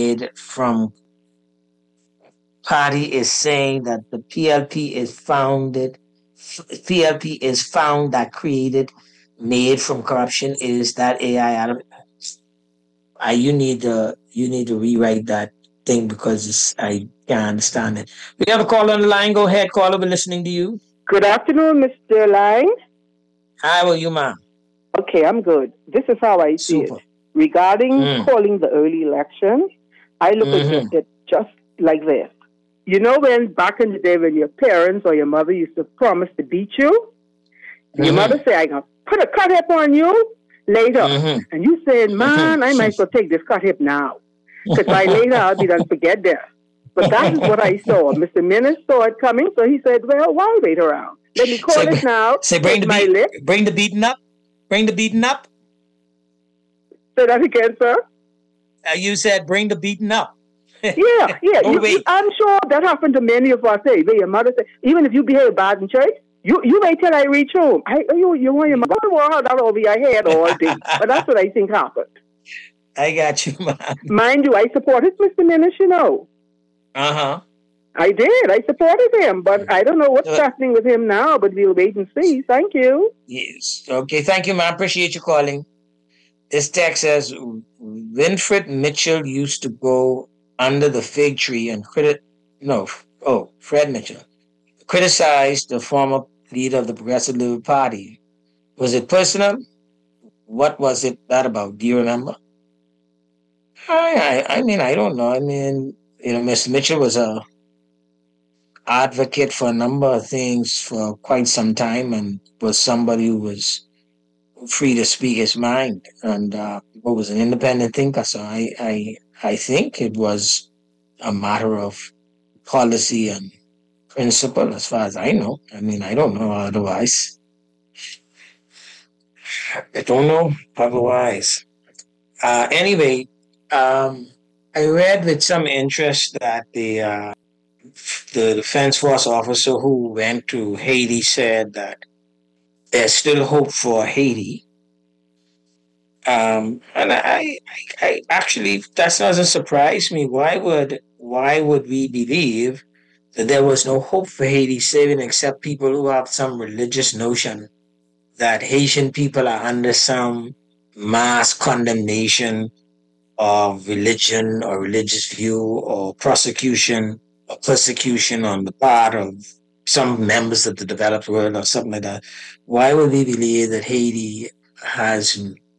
made from corruption? Is that AI out of it? You need to rewrite that thing because I can't understand it. We have a call on the line. Go ahead, caller. We're listening to you. Good afternoon, Mr. Lang. How are you, ma'am? Okay, I'm good. This is how I see it. Regarding calling the early election, I look at it just like this. You know when back in the day when your parents or your mother used to promise to beat you? Your mother say, I'm going to put a cut hip on you later. And you said, man, I might as well take this cut hip now. Because by later I'll be done forget this. But that is what I saw. Mr. Minnis saw it coming, so he said, well, why wait around? Let me call it now. Say bring the beating up. Bring the beating up. Say that again, sir. You said bring the beating up. Yeah. I'm sure that happened to many of us. Hey, your mother said, even if you behave bad in church, you wait till I reach home. You want your mother to work that over your head all day. But that's what I think happened. I got you, man. Mind you, I supported Mr. Minnis, you know. I did. I supported him, but I don't know what's happening with him now, but we'll wait and see. Thank you. Yes. Okay. Thank you, man. Appreciate you calling. This text says, Winfred Mitchell used to go under the fig tree and Fred Mitchell criticized the former leader of the Progressive Liberal Party. Was it personal? What was it that about? Do you remember? I mean, I don't know. I mean, Mr. Mitchell was a advocate for a number of things for quite some time and was somebody who was free to speak his mind and was an independent thinker. So I think it was a matter of policy and principle as far as I know. I mean, I don't know otherwise. I don't know otherwise. Anyway, I read with some interest that the Defense Force officer who went to Haiti said that there's still hope for Haiti. And I actually, that doesn't surprise me. Why would we believe that there was no hope for Haiti saving except people who have some religious notion that Haitian people are under some mass condemnation of religion or religious view or prosecution or persecution on the part of some members of the developed world or something like that? Why would we believe that Haiti has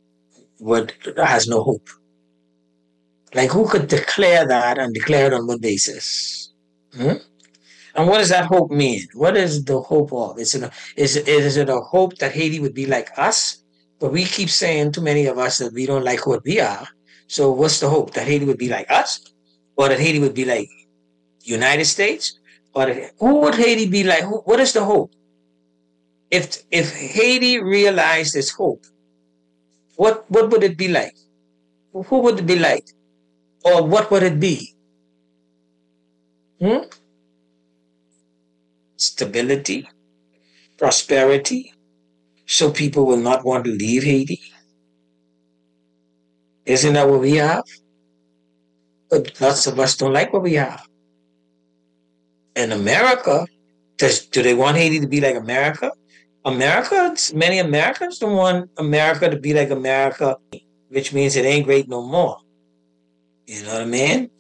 no hope? Like, who could declare that and declare it on what basis? And what does that hope mean? What is the hope of? Is it a hope that Haiti would be like us? But we keep saying, too many of us, that we don't like what we are. So what's the hope? That Haiti would be like us? Or that Haiti would be like United States? Or who would Haiti be like? What is the hope? If Haiti realized its hope, what would it be like? Who would it be like? Or what would it be? Stability, prosperity, so people will not want to leave Haiti. Isn't that what we have? But lots of us don't like what we have. In America, do they want Haiti to be like America? Many Americans don't want America to be like America, which means it ain't great no more. You know what I mean?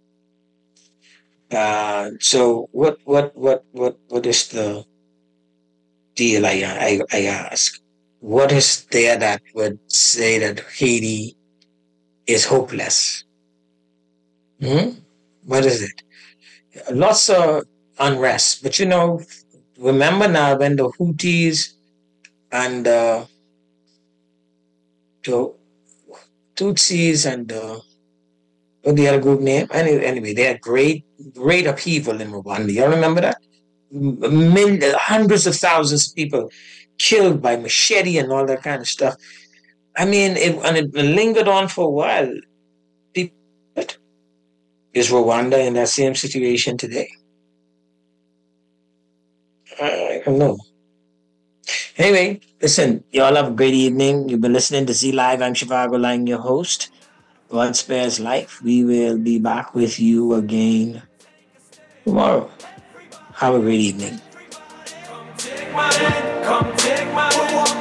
So what is the deal? I ask. What is there that would say that Haiti is hopeless? What is it? Lots of unrest, but remember now when the Houthis and the Tutsis and what the other group name? Anyway, they had great upheaval in Rwanda. You remember that? Hundreds of thousands of people killed by machete and all that kind of stuff. I mean, it lingered on for a while. Is Rwanda in that same situation today? I don't know. Anyway, listen, y'all have a great evening. You've been listening to Z Live. I'm Shivago Lang, your host. God spares life. We will be back with you again tomorrow. Have a great evening. Come take my hand, come take my hand.